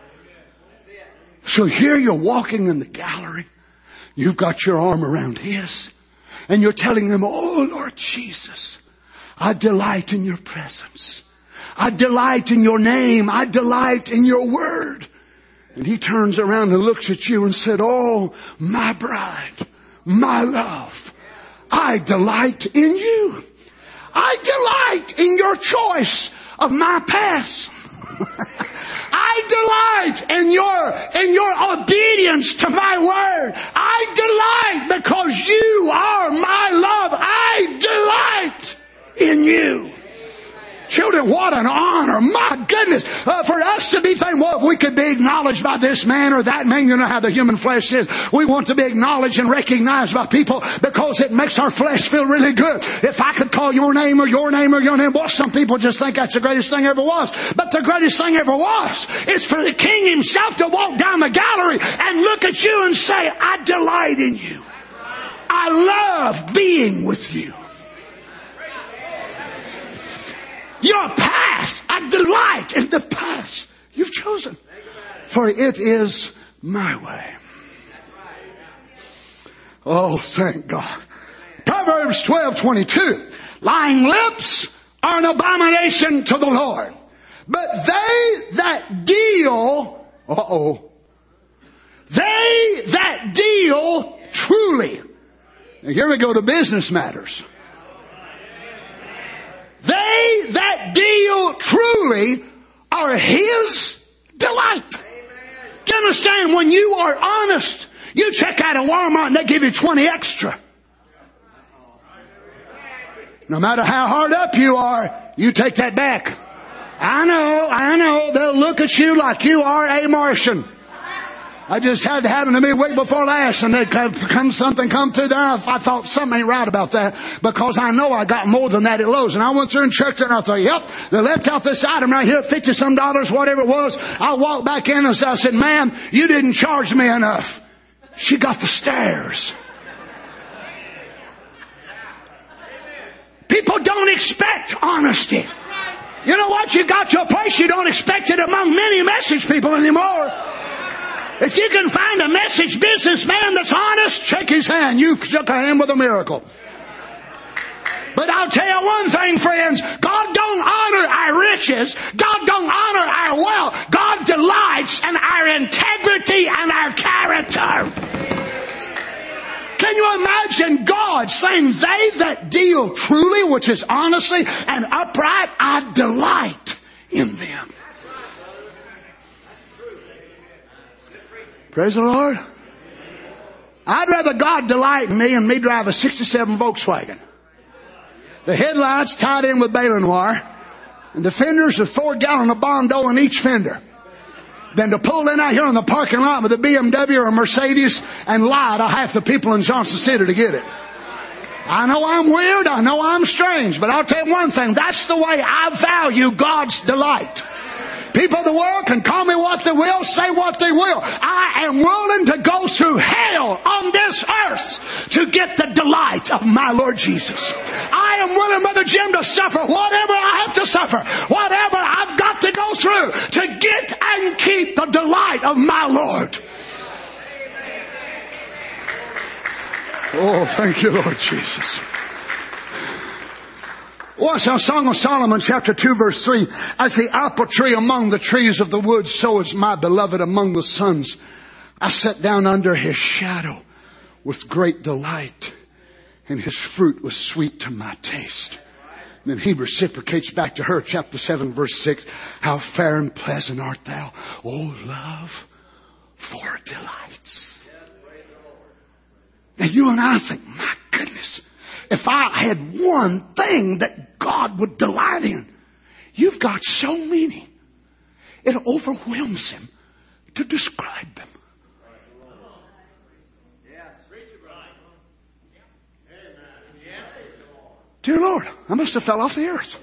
So here you're walking in the gallery. You've got your arm around His. And you're telling Him, oh Lord Jesus, I delight in your presence. I delight in your name. I delight in your word. And He turns around and looks at you and said, oh, my bride, my love, I delight in you. I delight in your choice of my path. I delight in your obedience to my word. I delight because you are my love. I delight in you. Children, what an honor. My goodness. For us to be thinking, well, if we could be acknowledged by this man or that man, you know how the human flesh is. We want to be acknowledged and recognized by people because it makes our flesh feel really good. If I could call your name or your name or your name, well, some people just think that's the greatest thing ever was. But the greatest thing ever was is for the King Himself to walk down the gallery and look at you and say, I delight in you. I love being with you. Your path, I delight in the path you've chosen. For it is my way. Oh, thank God. Proverbs 12:22. Lying lips are an abomination to the Lord. But they that deal, they that deal truly. Now here we go to business matters. They that deal truly are His delight. Do you understand? When you are honest, you check out a Walmart and they give you 20 extra. No matter how hard up you are, you take that back. I know. They'll look at you like you are a Martian. I just had to happen to me week before last, and there come something come through there. I thought something ain't right about that, because I know I got more than that at Lowe's. And I went through and checked it, and I thought, yep, they left out this item right here, $50-some, whatever it was. I walked back in and I said, ma'am, you didn't charge me enough. She got the stares. People don't expect honesty. You know what? You got to a place you don't expect it among many message people anymore. If you can find a message businessman that's honest, shake his hand. You shook a hand with a miracle. But I'll tell you one thing, friends. God don't honor our riches. God don't honor our wealth. God delights in our integrity and our character. Can you imagine God saying, they that deal truly, which is honestly and upright, I delight in them. Praise the Lord. I'd rather God delight in me and me drive a 67 Volkswagen. The headlights tied in with baling wire and the fenders of 4 gallon of Bondo in each fender than to pull in out here in the parking lot with a BMW or a Mercedes and lie to half the people in Johnson City to get it. I know I'm weird. I know I'm strange. But I'll tell you one thing. That's the way I value God's delight. People of the world can call me what they will, say what they will. I am willing to go through hell on this earth to get the delight of my Lord Jesus. I am willing, Brother Jim, to suffer whatever I have to suffer, whatever I've got to go through to get and keep the delight of my Lord. Oh, thank you, Lord Jesus. Watch our Song of Solomon, chapter 2, verse 3. As the apple tree among the trees of the woods, so is my beloved among the sons. I sat down under his shadow with great delight, and his fruit was sweet to my taste. And then he reciprocates back to her, chapter 7, verse 6. How fair and pleasant art thou, O love, for delights. Now you and I think, my goodness, if I had one thing that God would delight in, you've got so many. It overwhelms him to describe them. Dear Lord, I must have fell off the earth.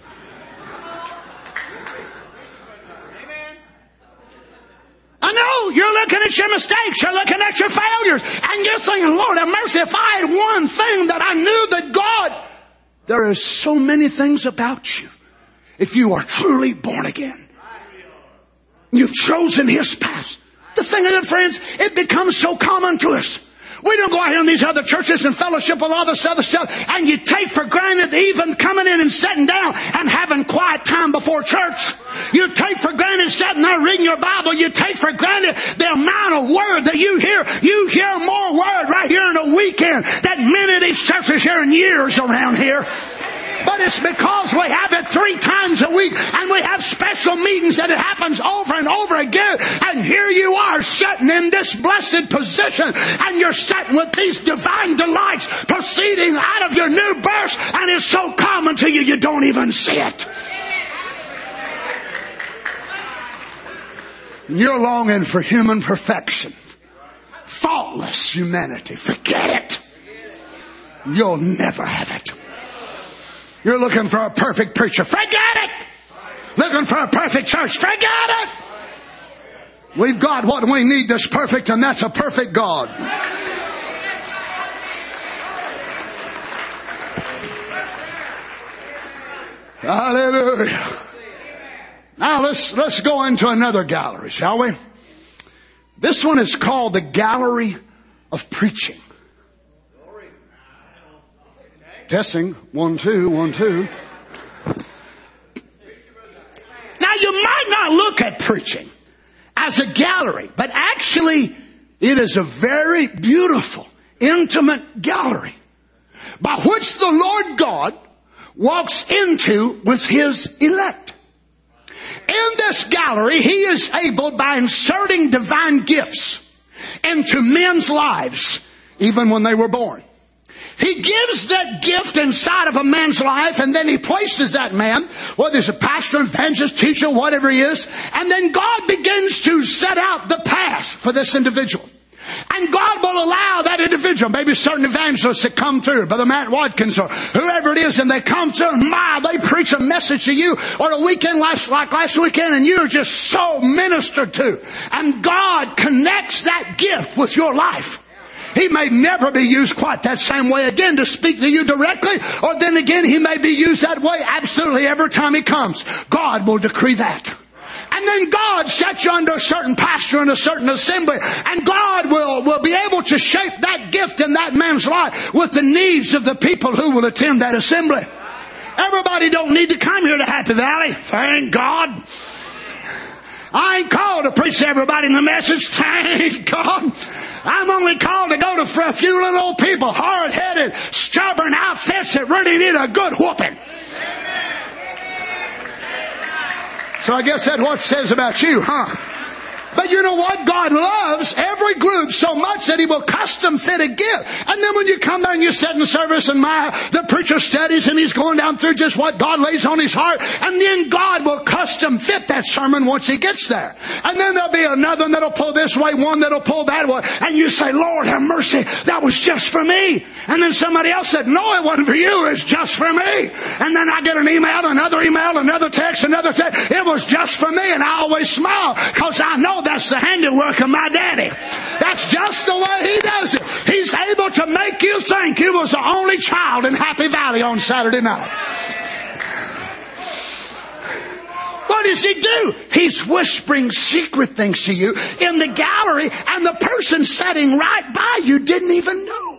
I know you're looking at your mistakes, you're looking at your failures, and you're thinking, Lord have mercy, if I had one thing that I knew that God, there are so many things about you. If you are truly born again, you've chosen his path. The thing is, friends, it becomes so common to us. We don't go out here in these other churches and fellowship with all this other stuff, and you take for granted even coming in and sitting down and having quiet time before church. You take for granted sitting there reading your Bible. You take for granted the amount of word that you hear. You hear more word right here in a weekend than many of these churches hear in years around here. But it's because we have it 3 times a week and we have special meetings that it happens over and over again. And here you are sitting in this blessed position and you're sitting with these divine delights proceeding out of your new birth, and it's so common to you, you don't even see it. You're longing for human perfection, faultless humanity. Forget it. You'll never have it. You're looking for a perfect preacher. Forget it. Looking for a perfect church. Forget it. We've got what we need that's perfect, and that's a perfect God. Hallelujah. Now let's go into another gallery, shall we? This one is called the Gallery of Preaching. Testing. 1, 2, 1, 2. Now you might not look at preaching as a gallery, but actually it is a very beautiful, intimate gallery by which the Lord God walks into with his elect. In this gallery, he is able, by inserting divine gifts into men's lives, even when they were born. He gives that gift inside of a man's life, and then he places that man, whether he's a pastor, evangelist, teacher, whatever he is, and then God begins to set out the path for this individual. And God will allow that individual, maybe certain evangelists that come through, Brother Matt Watkins or whoever it is, and they come through and they preach a message to you, or a weekend like last weekend, and you're just so ministered to. And God connects that gift with your life. He may never be used quite that same way again to speak to you directly, or then again he may be used that way absolutely every time he comes. God will decree that. And then God sets you under a certain pastor in a certain assembly, and God will be able to shape that gift in that man's life with the needs of the people who will attend that assembly. Everybody don't need to come here to Happy Valley. Thank God. I ain't called to preach to everybody in the message. Thank God. I'm only called to go to a few little old people, hard-headed, stubborn outfits that really need a good whooping. So I guess that's what it says about you, huh? But you know what? God loves every group so much that He will custom fit a gift. And then when you come down and you sit in service and the preacher studies and he's going down through just what God lays on his heart, and then God will custom fit that sermon once he gets there. And then there'll be another one that'll pull this way, one that'll pull that way. And you say, Lord have mercy, that was just for me. And then somebody else said, no, it wasn't for you, it's just for me. And then I get an email, another text, it was just for me. And I always smile because I know that's the handiwork of my daddy. That's just the way he does it. He's able to make you think you was the only child in Happy Valley on Saturday night. What does he do? He's whispering secret things to you in the gallery, and the person sitting right by you didn't even know.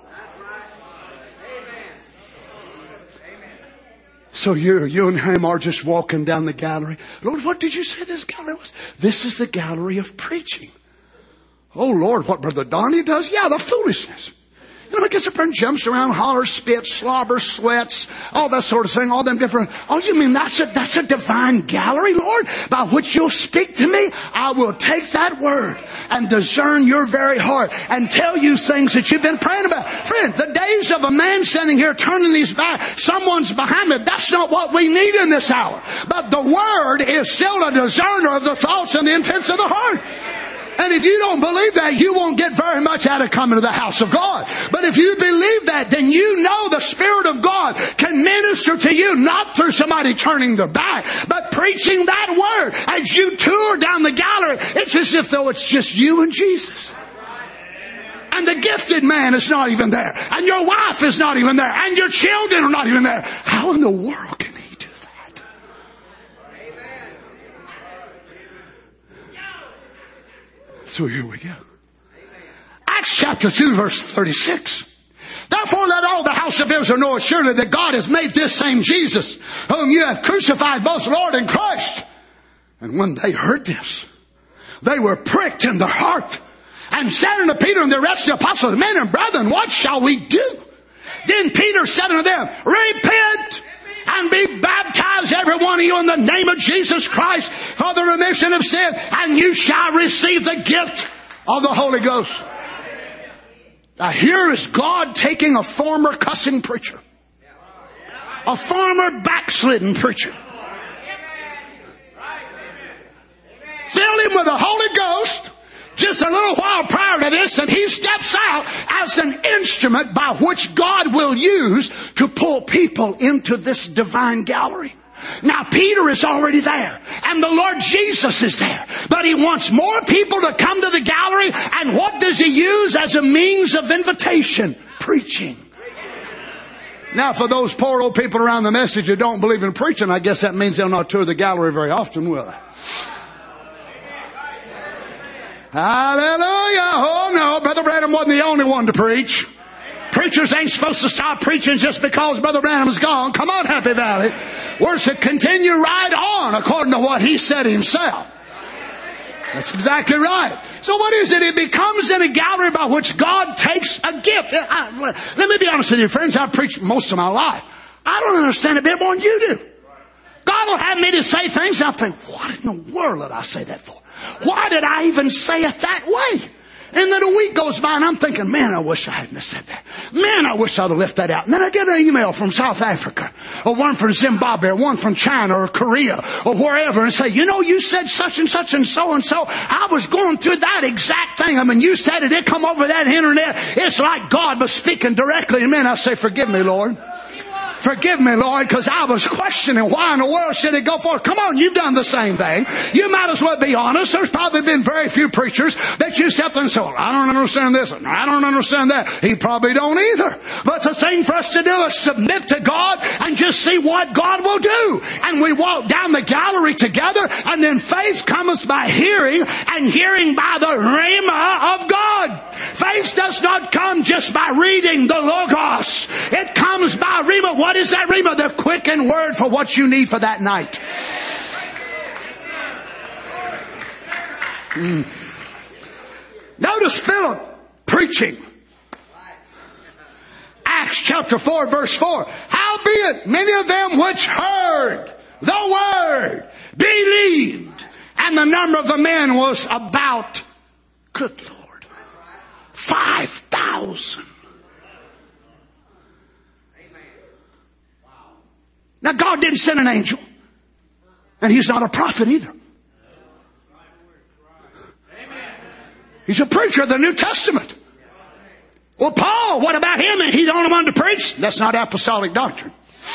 So you and him are just walking down the gallery. Lord, what did you say this gallery was? This is the gallery of preaching. Oh, Lord, what Brother Donnie does? Yeah, the foolishness. You know, he gets up and jumps around, hollers, spits, slobbers, sweats, all that sort of thing, all them different. Oh, you mean that's a divine gallery, Lord, by which you'll speak to me? I will take that word and discern your very heart and tell you things that you've been praying about. Friend, the days of a man standing here turning his back, someone's behind me, that's not what we need in this hour. But the word is still a discerner of the thoughts and the intents of the heart. And if you don't believe that, you won't get very much out of coming to the house of God. But if you believe that, then you know the Spirit of God can minister to you, not through somebody turning their back, but preaching that word. As you tour down the gallery, it's as if though it's just you and Jesus. And the gifted man is not even there. And your wife is not even there. And your children are not even there. How in the world can he do that? So here we go. Acts chapter 2 verse 36. Therefore let all the house of Israel know assuredly that God has made this same Jesus, whom you have crucified, both Lord and Christ. And when they heard this, they were pricked in their heart, and said unto Peter and the rest of the apostles, Men and brethren, what shall we do? Then Peter said unto them, Repent and be baptized every one of you in the name of Jesus Christ for the remission of sin, and you shall receive the gift of the Holy Ghost. Now here is God taking a former cussing preacher, a former backslidden preacher, fill him with the Holy Ghost just a little while prior to this, and he steps out as an instrument by which God will use to pull people into this divine gallery. Now Peter is already there, and the Lord Jesus is there, but he wants more people to come to the gallery. And what does he use as a means of invitation? Preaching. Now for those poor old people around the message who don't believe in preaching, I guess that means they'll not tour the gallery very often, will they? Hallelujah. Oh no, Brother Branham wasn't the only one to preach. Preachers ain't supposed to stop preaching just because Brother Branham's gone. Come on, Happy Valley. We're to continue right on according to what he said himself. That's exactly right. So what is it? It becomes in a gallery by which God takes a gift. Let me be honest with you, friends. I've preached most of my life. I don't understand a bit more than you do. God will have me to say things, and I think, what in the world did I say that for? Why did I even say it that way? And then a week goes by and I'm thinking, man, I wish I hadn't said that. Man, I wish I'd have left that out. And then I get an email from South Africa, or one from Zimbabwe, or one from China or Korea or wherever, and say, you know, you said such and such and so and so. I was going through that exact thing. I mean, you said it. It come over that internet. It's like God was speaking directly to me. And I say, forgive me, Lord. Forgive me, Lord, because I was questioning why in the world should it go forward. Come on, you've done the same thing. You might as well be honest. There's probably been very few preachers that you sit there and say, well, I don't understand this and I don't understand that. He probably don't either. But the thing for us to do is submit to God and just see what God will do. And we walk down the gallery together, and then faith cometh by hearing, and hearing by the rhema of God. Faith does not come just by reading the Logos. It comes by rhema. What is that rhema? The quickened word for what you need for that night. Notice Philip preaching. Acts chapter 4 verse 4. Howbeit many of them which heard the word believed, And the number of the men was about, good Lord, 5,000. Now God didn't send an angel. And he's not a prophet either. He's a preacher of the New Testament. Well, Paul, what about him? And he don't want to preach? That's not apostolic doctrine.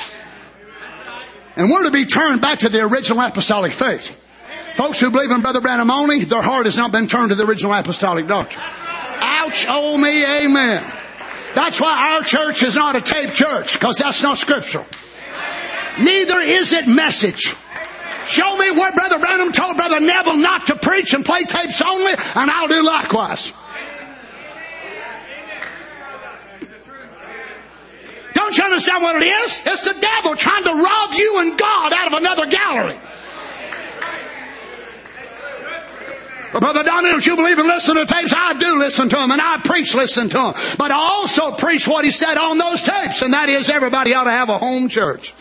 And we're to be turned back to the original apostolic faith. Folks who believe in Brother Branham only, their heart has not been turned to the original apostolic doctrine. Ouch, oh me, amen. That's why our church is not a taped church, because that's not scriptural. Neither is it message. Show me where Brother Branham told Brother Neville not to preach and play tapes only, and I'll do likewise. Don't you understand what it is? It's the devil trying to rob you and God out of another gallery. Well, Brother Donnie, don't you believe in listening to tapes? I do listen to them, and I preach listen to them. But I also preach what he said on those tapes, and that is everybody ought to have a home church.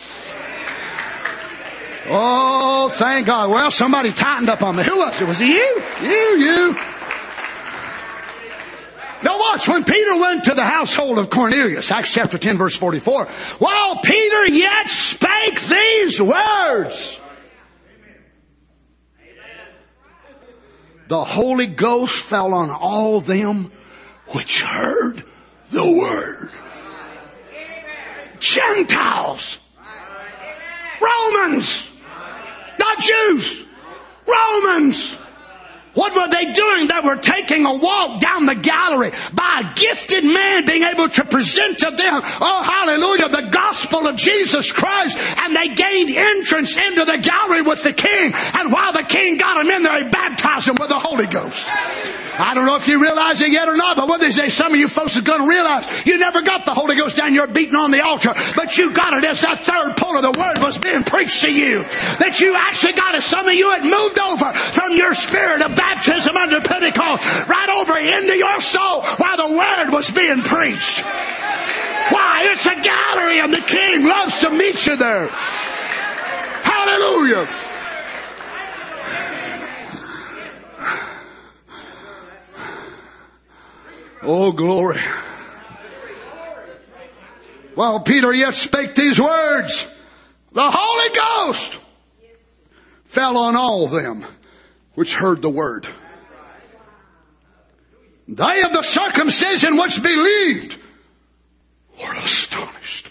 Oh, thank God. Well, somebody tightened up on me. Who was it? Was it you? You. Now watch, when Peter went to the household of Cornelius, Acts chapter 10 verse 44, while Peter yet spake these words, the Holy Ghost fell on all them which heard the word. Gentiles. Romans. Not Jews. Romans. What were they doing? They were taking a walk down the gallery by a gifted man being able to present to them, oh hallelujah, the gospel of Jesus Christ. And they gained entrance into the gallery with the king. And while the king got them in there, he baptized them with the Holy Ghost. I don't know if you realize it yet or not, but what they say, some of you folks are going to realize you never got the Holy Ghost down your beating on the altar, but you got it as that third pull of the word was being preached to you. That you actually got it. Some of you had moved over from your spirit of baptism under Pentecost right over into your soul while the word was being preached. Why? It's a gallery and the king loves to meet you there. Hallelujah. Oh, glory. While Peter yet spake these words, the Holy Ghost fell on all them which heard the word. They of the circumcision which believed were astonished.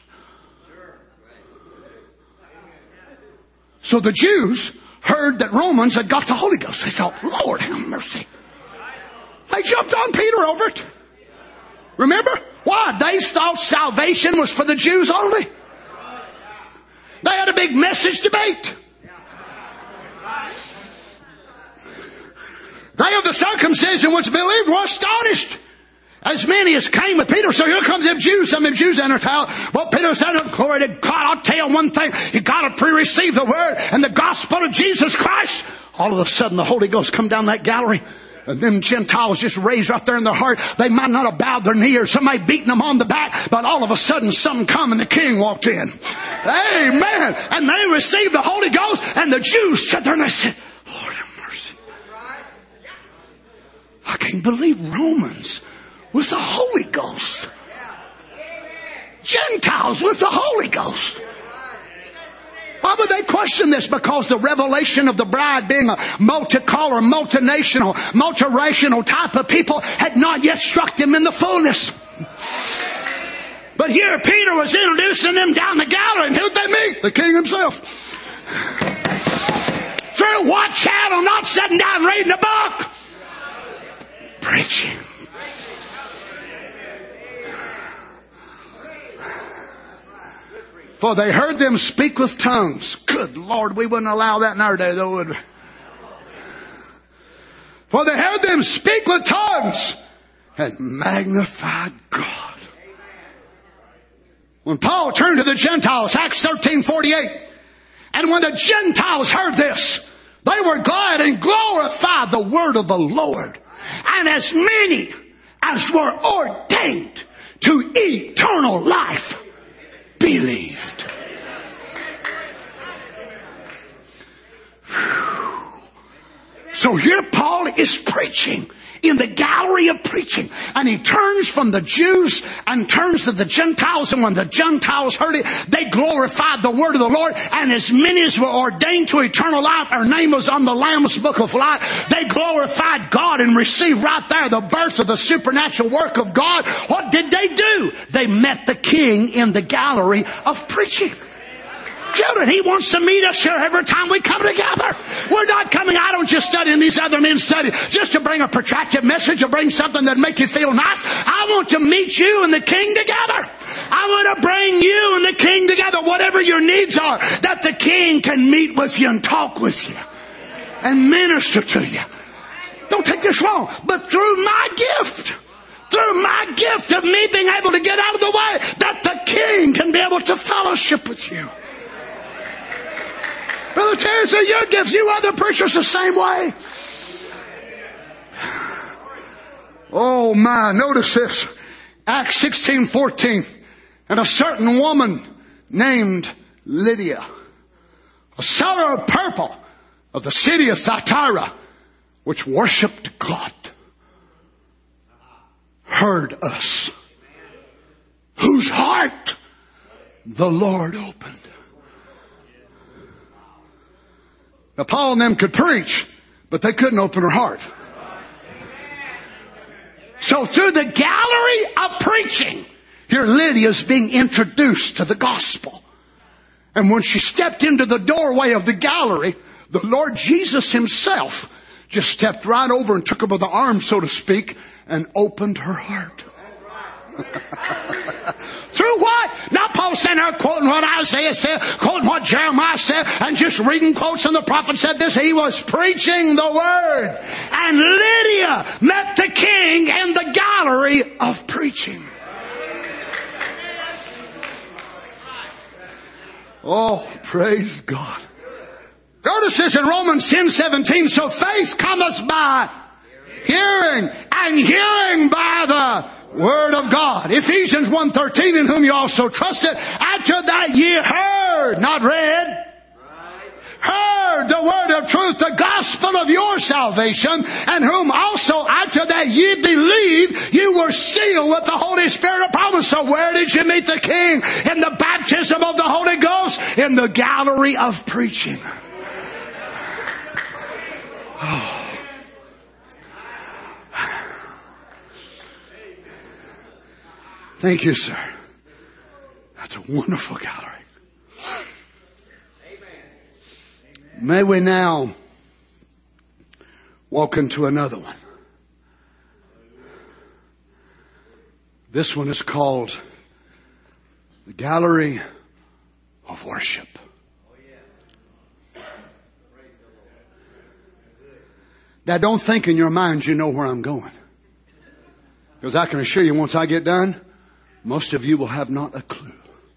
So the Jews heard that Romans had got the Holy Ghost. They thought, Lord have mercy. They jumped on Peter over it. Remember? Why? They thought salvation was for the Jews only. They had a big message debate. They of the circumcision which believed were astonished. As many as came with Peter. So here comes them Jews. Some of them Jews enter town. Well, Peter said, glory to God, I'll tell you one thing. You got to pre-receive the word and the gospel of Jesus Christ. All of a sudden the Holy Ghost come down that gallery. And them Gentiles just raised right there in their heart. They might not have bowed their knee or somebody beating them on the back. But all of a sudden something come and the king walked in. Amen. And they received the Holy Ghost. And the Jews stood there and they said, Lord have mercy. I can't believe Romans with the Holy Ghost. Gentiles with the Holy Ghost. Why would they question this? Because the revelation of the bride being a multicolor, multinational, multiracial type of people had not yet struck them in the fullness. But here Peter was introducing them down the gallery, and who'd they meet? The king himself. Through what channel? Not sitting down reading a book. Preaching. For they heard them speak with tongues. Good Lord, we wouldn't allow that in our day, though, would we? For they heard them speak with tongues and magnified God. When Paul turned to the Gentiles, Acts 13:48, and when the Gentiles heard this, they were glad and glorified the word of the Lord. And as many as were ordained to eternal life believed. So here Paul is preaching in the gallery of preaching. And he turns from the Jews and turns to the Gentiles. And when the Gentiles heard it, they glorified the word of the Lord. And as many as were ordained to eternal life, their name was on the Lamb's book of life. They glorified God and received right there the birth of the supernatural work of God. What did they do? They met the King in the gallery of preaching. Children, He wants to meet us here every time we come together. We're not coming, I don't just study and these other men study just to bring a protracted message or bring something that make you feel nice. I want to meet you and the King together. I want to bring you and the King together, whatever your needs are, that the King can meet with you and talk with you and minister to you. Don't take this wrong, but through my gift of me being able to get out of the way, that the King can be able to fellowship with you. Brother Terry said, your gift, you other preachers the same way. Oh my, notice this. Acts 16:14. And a certain woman named Lydia, a seller of purple of the city of Thyatira, which worshipped God, heard us, whose heart the Lord opened. Now Paul and them could preach, but they couldn't open her heart. So through the gallery of preaching, here Lydia's being introduced to the gospel. And when she stepped into the doorway of the gallery, the Lord Jesus Himself just stepped right over and took her by the arm, so to speak, and opened her heart. Through what? Not Paul sitting there quoting what Isaiah said, quoting what Jeremiah said, and just reading quotes from the prophet said this. He was preaching the word. And Lydia met the King in the gallery of preaching. Oh, praise God. Notice this in Romans 10:17. So faith cometh by hearing, and hearing by the Word of God. Ephesians 1:13, in whom you also trusted, after that ye heard, not read, heard the word of truth, the gospel of your salvation, and whom also after that ye believed, you were sealed with the Holy Spirit of promise. So where did you meet the King? In the baptism of the Holy Ghost, in the gallery of preaching. Oh. Thank you, sir. That's a wonderful gallery. May we now walk into another one. This one is called the Gallery of Worship. Now don't think in your mind you know where I'm going. Because I can assure you once I get done, most of you will have not a clue.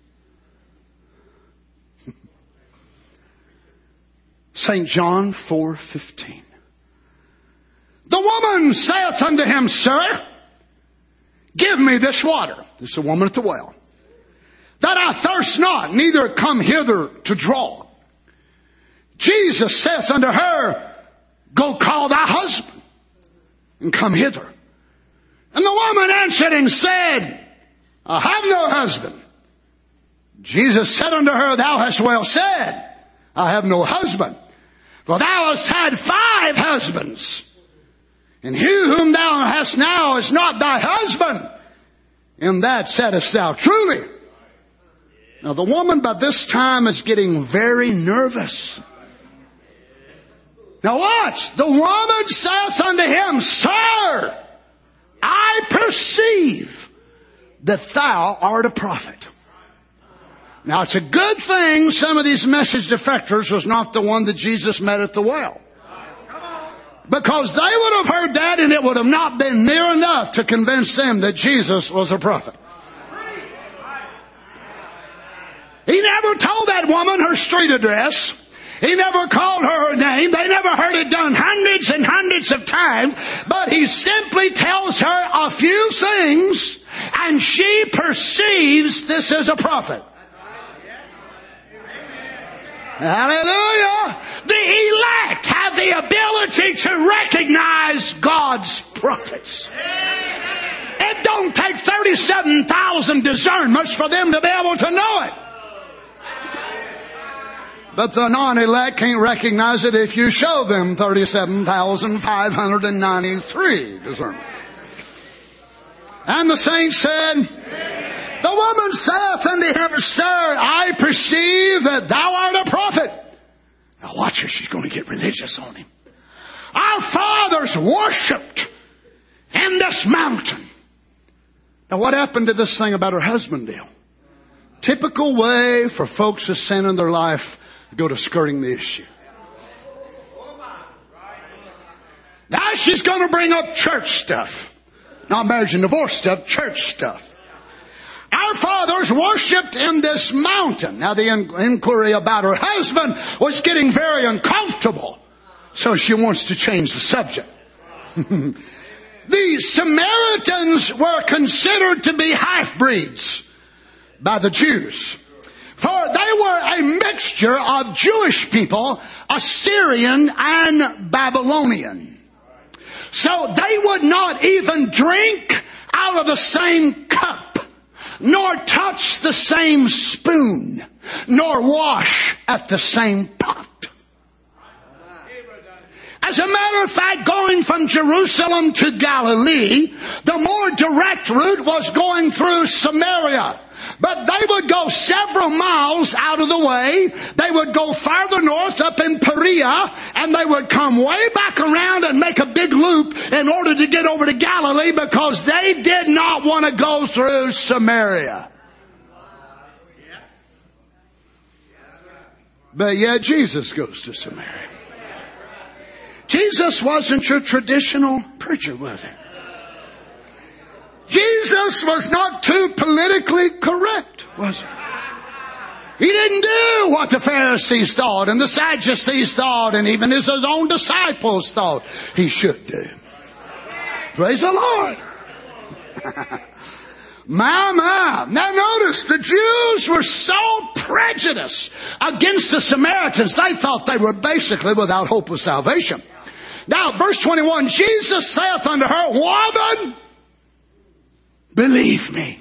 St. John 4:15. The woman saith unto him, Sir, give me this water. This is a woman at the well. That I thirst not, neither come hither to draw. Jesus saith unto her, Go call thy husband, and come hither. And the woman answered and said, I have no husband. Jesus said unto her, Thou hast well said, I have no husband. For thou hast had 5 husbands, and he whom thou hast now is not thy husband. In that saidst thou truly. Now the woman by this time is getting very nervous. Now watch. The woman saith unto him, Sir, I perceive that thou art a prophet. Now it's a good thing some of these message defectors was not the one that Jesus met at the well. Because they would have heard that and it would have not been near enough to convince them that Jesus was a prophet. He never told that woman her street address. He never called her name. They never heard it done hundreds and hundreds of times. But he simply tells her a few things and she perceives this as a prophet. Hallelujah. The elect have the ability to prophets. It don't take 37,000 discernments for them to be able to know it. But the non-elect can't recognize it if you show them 37,593 discernments. And the saint said, the woman saith unto him, Sir, I perceive that thou art a prophet. Now watch her, she's going to get religious on him. Our fathers worshipped in this mountain. Now what happened to this thing about her husband deal? Typical way for folks to sin in their life, go to skirting the issue. Now she's going to bring up church stuff. Not marriage and divorce stuff, church stuff. Our fathers worshipped in this mountain. Now the inquiry about her husband was getting very uncomfortable. So she wants to change the subject. The Samaritans were considered to be half-breeds by the Jews. For they were a mixture of Jewish people, Assyrian and Babylonian. So they would not even drink out of the same cup, nor touch the same spoon, nor wash at the same pot. As a matter of fact, going from Jerusalem to Galilee, the more direct route was going through Samaria. But they would go several miles out of the way. They would go farther north up in Perea, and they would come way back around and make a big loop in order to get over to Galilee, because they did not want to go through Samaria. But yet Jesus goes to Samaria. Jesus wasn't your traditional preacher, was he? Jesus was not too politically correct, was he? He didn't do what the Pharisees thought and the Sadducees thought and even his own disciples thought he should do. Praise the Lord. My. Now notice, the Jews were so prejudiced against the Samaritans, they thought they were basically without hope of salvation. Now, verse 21, Jesus saith unto her, Woman, believe me,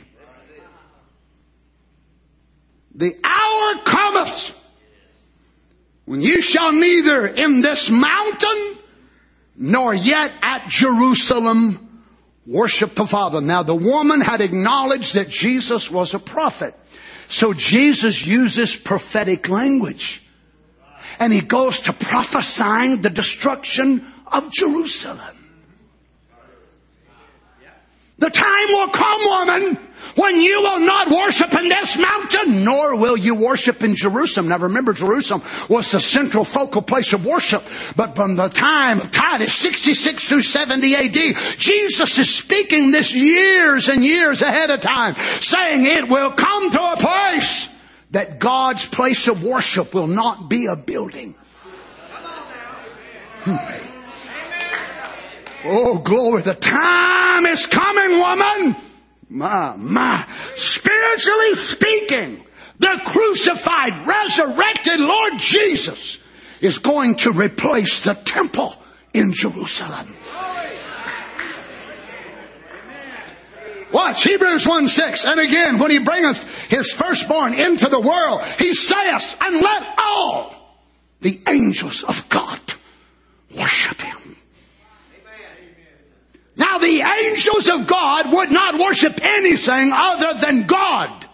the hour cometh when you shall neither in this mountain nor yet at Jerusalem worship the Father. Now the woman had acknowledged that Jesus was a prophet. So Jesus uses prophetic language. And he goes to prophesying the destruction of Jerusalem. The time will come, woman, when you will not worship in this mountain, nor will you worship in Jerusalem. Now remember, Jerusalem was the central focal place of worship. But from the time of Titus, 66 through 70 AD, Jesus is speaking this years and years ahead of time, saying it will come to a place that God's place of worship will not be a building. Oh, glory. The time is coming, woman. My. Spiritually speaking, the crucified, resurrected Lord Jesus is going to replace the temple in Jerusalem. Watch, Hebrews 1:6. And again, when he bringeth his firstborn into the world, he saith, and let all the angels of God worship him. Now the angels of God would not worship anything other than God.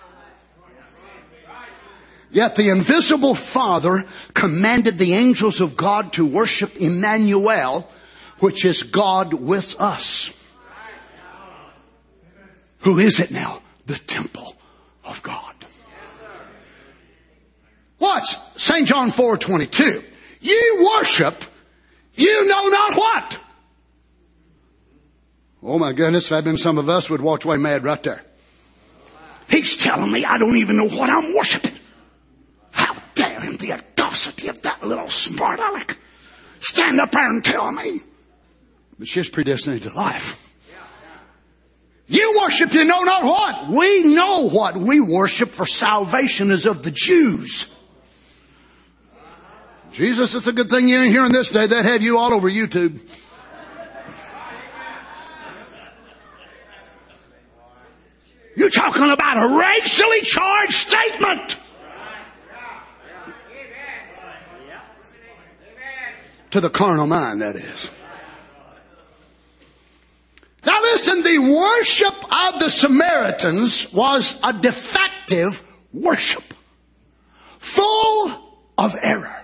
Yet the invisible Father commanded the angels of God to worship Emmanuel, which is God with us. Who is it now? The temple of God. Watch, St. John 4:22. Ye worship, you know not what. Oh my goodness, if that had been some of us, would walk away mad right there. He's telling me I don't even know what I'm worshiping. How dare him, the audacity of that little smart aleck. Stand up there and tell me. But she's predestined to life. You worship you know not what. We know what we worship, for salvation is of the Jews. Jesus, it's a good thing you ain't here in this day. They'd have you all over YouTube. You're talking about a racially charged statement. To the carnal mind, that is. Now listen, the worship of the Samaritans was a defective worship, full of error.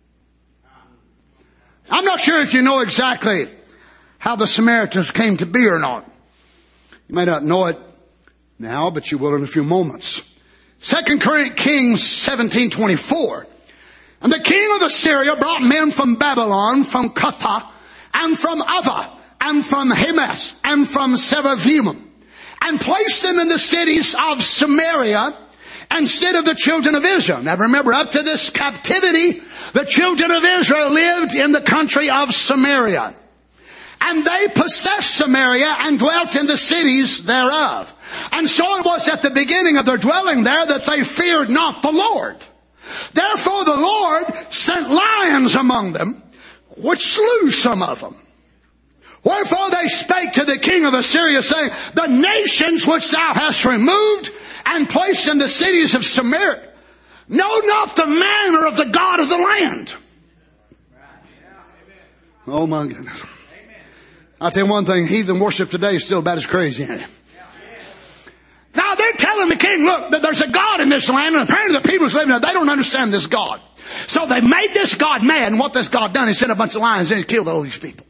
I'm not sure if you know exactly how the Samaritans came to be or not. You may not know it now, but you will in a few moments. 2 Kings 17:24. And the king of Assyria brought men from Babylon, from Cutha, and from Ava, and from Hamath, and from Sepharvaim, and placed them in the cities of Samaria instead of the children of Israel. Now remember, up to this captivity, the children of Israel lived in the country of Samaria. And they possessed Samaria and dwelt in the cities thereof. And so it was at the beginning of their dwelling there that they feared not the Lord. Therefore the Lord sent lions among them, which slew some of them. Wherefore they spake to the king of Assyria, saying, the nations which thou hast removed and placed in the cities of Samaria know not the manner of the God of the land. Oh my goodness. I'll tell you one thing, heathen worship today is still about as crazy, ain't it? Now they're telling the king, look, that there's a God in this land, and apparently the people who's living there, they don't understand this God. So they made this God mad, and what this God done, he sent a bunch of lions in and killed all these people.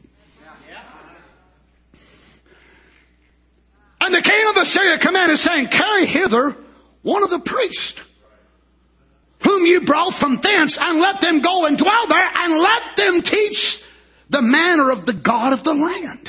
And the king of Assyria commanded, saying, carry hither one of the priests, whom you brought from thence, and let them go and dwell there, and let them teach the manner of the God of the land.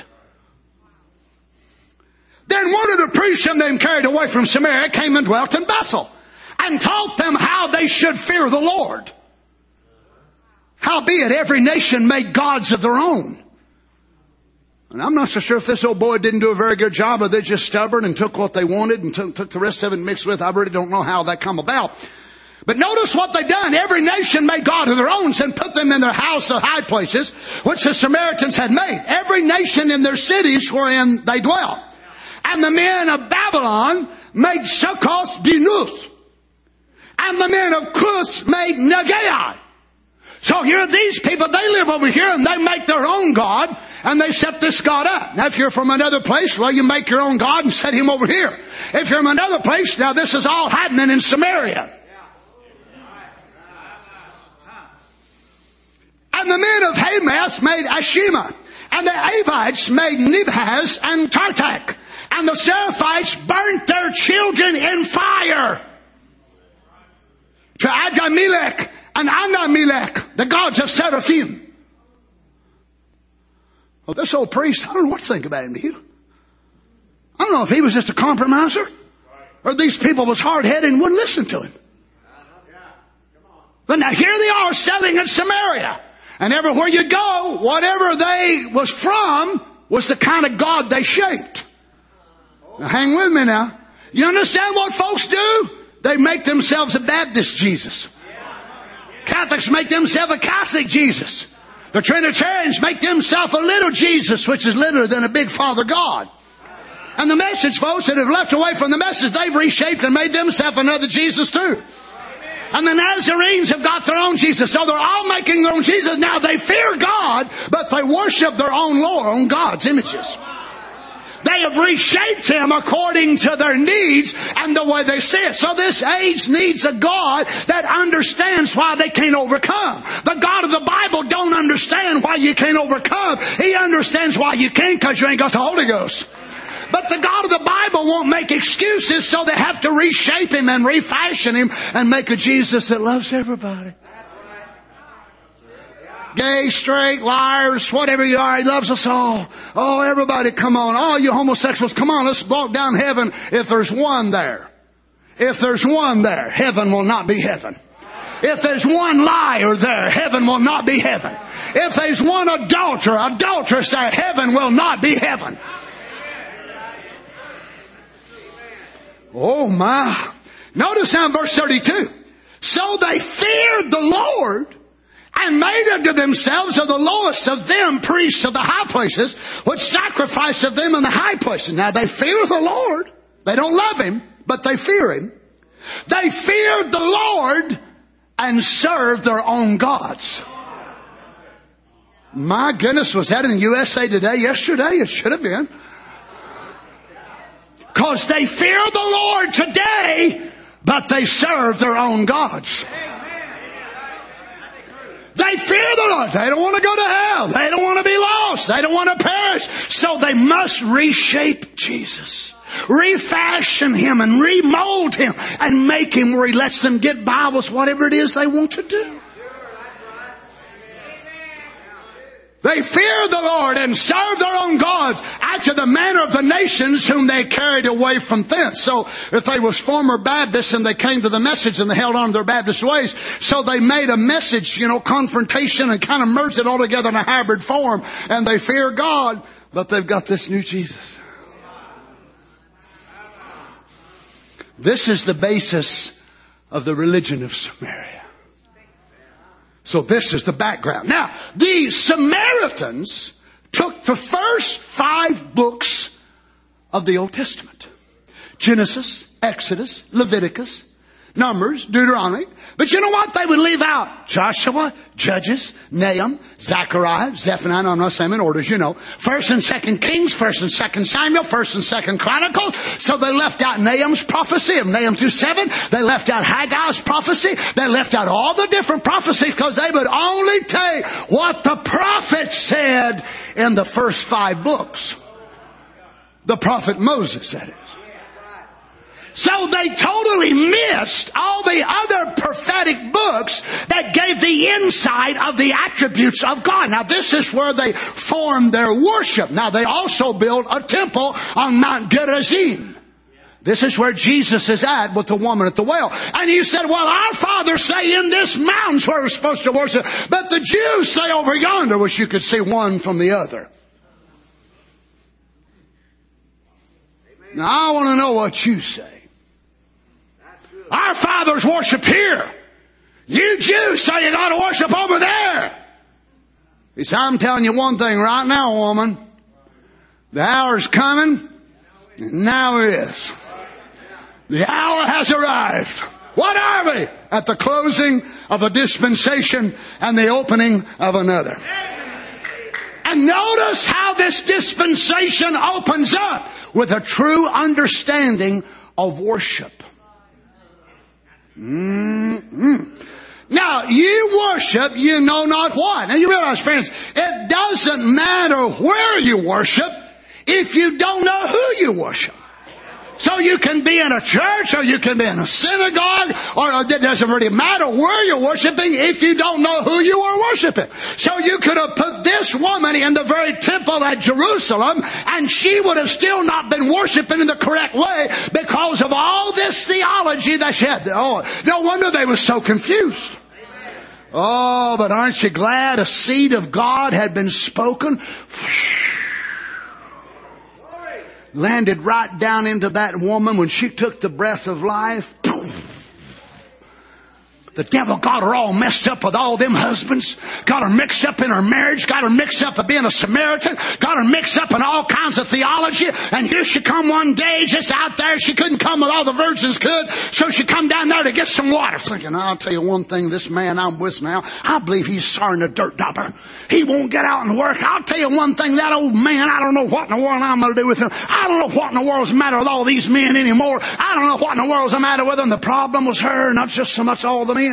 Then one of the priests whom they carried away from Samaria came and dwelt in Bethel, and taught them how they should fear the Lord. Howbeit every nation made gods of their own. And I'm not so sure if this old boy didn't do a very good job, or they're just stubborn and took what they wanted and took the rest of it and mixed with. I really don't know how that come about. But notice what they done. Every nation made God of their own and put them in their house of high places, which the Samaritans had made. Every nation in their cities wherein they dwelt. And the men of Babylon made Succoth Benoth. And the men of Cuth made Nagai. So here these people, they live over here and they make their own God, and they set this God up. Now if you're from another place, well, you make your own God and set him over here. If you're from another place, now this is all happening in Samaria. And the men of Hamath made Ashima, and the Avites made Nibhaz and Tartak, and the Seraphites burnt their children in fire to Adramelech and Anamelech, the gods of Seraphim. Well, this old priest, I don't know what to think about him, do you? I don't know if he was just a compromiser, or these people was hard-headed and wouldn't listen to him. But now here they are selling in Samaria. And everywhere you go, whatever they was from was the kind of God they shaped. Now hang with me now. You understand what folks do? They make themselves a Baptist Jesus. Catholics make themselves a Catholic Jesus. The Trinitarians make themselves a little Jesus, which is littler than a big Father God. And the message folks that have left away from the message, they've reshaped and made themselves another Jesus too. And the Nazarenes have got their own Jesus. So they're all making their own Jesus. Now they fear God, but they worship their own Lord, own God's images. They have reshaped him according to their needs and the way they see it. So this age needs a God that understands why they can't overcome. The God of the Bible don't understand why you can't overcome. He understands why you can't, because you ain't got the Holy Ghost. But the God of the Bible won't make excuses, so they have to reshape him and refashion him and make a Jesus that loves everybody. Gay, straight, liars, whatever you are, he loves us all. Oh, everybody, come on. All you homosexuals, come on, let's walk down heaven. If there's one there, heaven will not be heaven. If there's one liar there, heaven will not be heaven. If there's one adulteress there, heaven will not be heaven. Oh my. Notice now in verse 32. So they feared the Lord and made unto themselves of the lowest of them priests of the high places, which sacrificed of them in the high places. Now they fear the Lord. They don't love Him, but they fear Him. They feared the Lord and served their own gods. My goodness, was that in USA Today yesterday? It should have been. Because they fear the Lord today, but they serve their own gods. They fear the Lord. They don't want to go to hell. They don't want to be lost. They don't want to perish. So they must reshape Jesus. Refashion Him and remold Him and make Him where He lets them get by with whatever it is they want to do. They fear the Lord and serve their own gods after the manner of the nations whom they carried away from thence. So if they was former Baptists and they came to the message and they held on to their Baptist ways, so they made a message, confrontation, and kind of merged it all together in a hybrid form. And they fear God, but they've got this new Jesus. This is the basis of the religion of Samaria. So this is the background. Now, the Samaritans took the first 5 books of the Old Testament. Genesis, Exodus, Leviticus, Numbers, Deuteronomy. But you know what? They would leave out Joshua, Judges, Nahum, Zechariah, Zephaniah. No, I'm not saying in orders, you know. 1st and 2nd Kings, 1st and 2nd Samuel, 1st and 2nd Chronicles. So they left out Nahum's prophecy of Nahum 2:7. They left out Haggai's prophecy. They left out all the different prophecies because they would only take what the prophet said in the first 5 books. The prophet Moses, that is. So they totally missed all the other prophetic books that gave the insight of the attributes of God. Now this is where they formed their worship. Now they also built a temple on Mount Gerizim. This is where Jesus is at with the woman at the well. And he said, well, our fathers say in this mountain's where we're supposed to worship. But the Jews say over yonder, which you could see one from the other. Now I want to know what you say. Our fathers worship here. You Jews say you got to worship over there. He said, I'm telling you one thing right now, woman. The hour's coming, and now it is. The hour has arrived. What are we? At the closing of a dispensation and the opening of another. And notice how this dispensation opens up with a true understanding of worship. Now, you worship, you know not what. Now, you realize, friends, it doesn't matter where you worship if you don't know who you worship. So you can be in a church or you can be in a synagogue, or it doesn't really matter where you're worshiping if you don't know who you are worshiping. So you could have put this woman in the very temple at Jerusalem and she would have still not been worshiping in the correct way because of all this theology that she had. Oh, no wonder they were so confused. Oh, but aren't you glad a seed of God had been spoken? Landed right down into that woman when she took the breath of life. The devil got her all messed up with all them husbands. Got her mixed up in her marriage. Got her mixed up with being a Samaritan. Got her mixed up in all kinds of theology. And here she come one day just out there. She couldn't come with all the virgins could. So she come down there to get some water. Thinking, I'll tell you one thing, this man I'm with now, I believe he's starting a dirt dauber. He won't get out and work. I'll tell you one thing, that old man, I don't know what in the world I'm going to do with him. I don't know what in the world's the matter with all these men anymore. I don't know what in the world's the matter with them. The problem was her, not just so much all the men.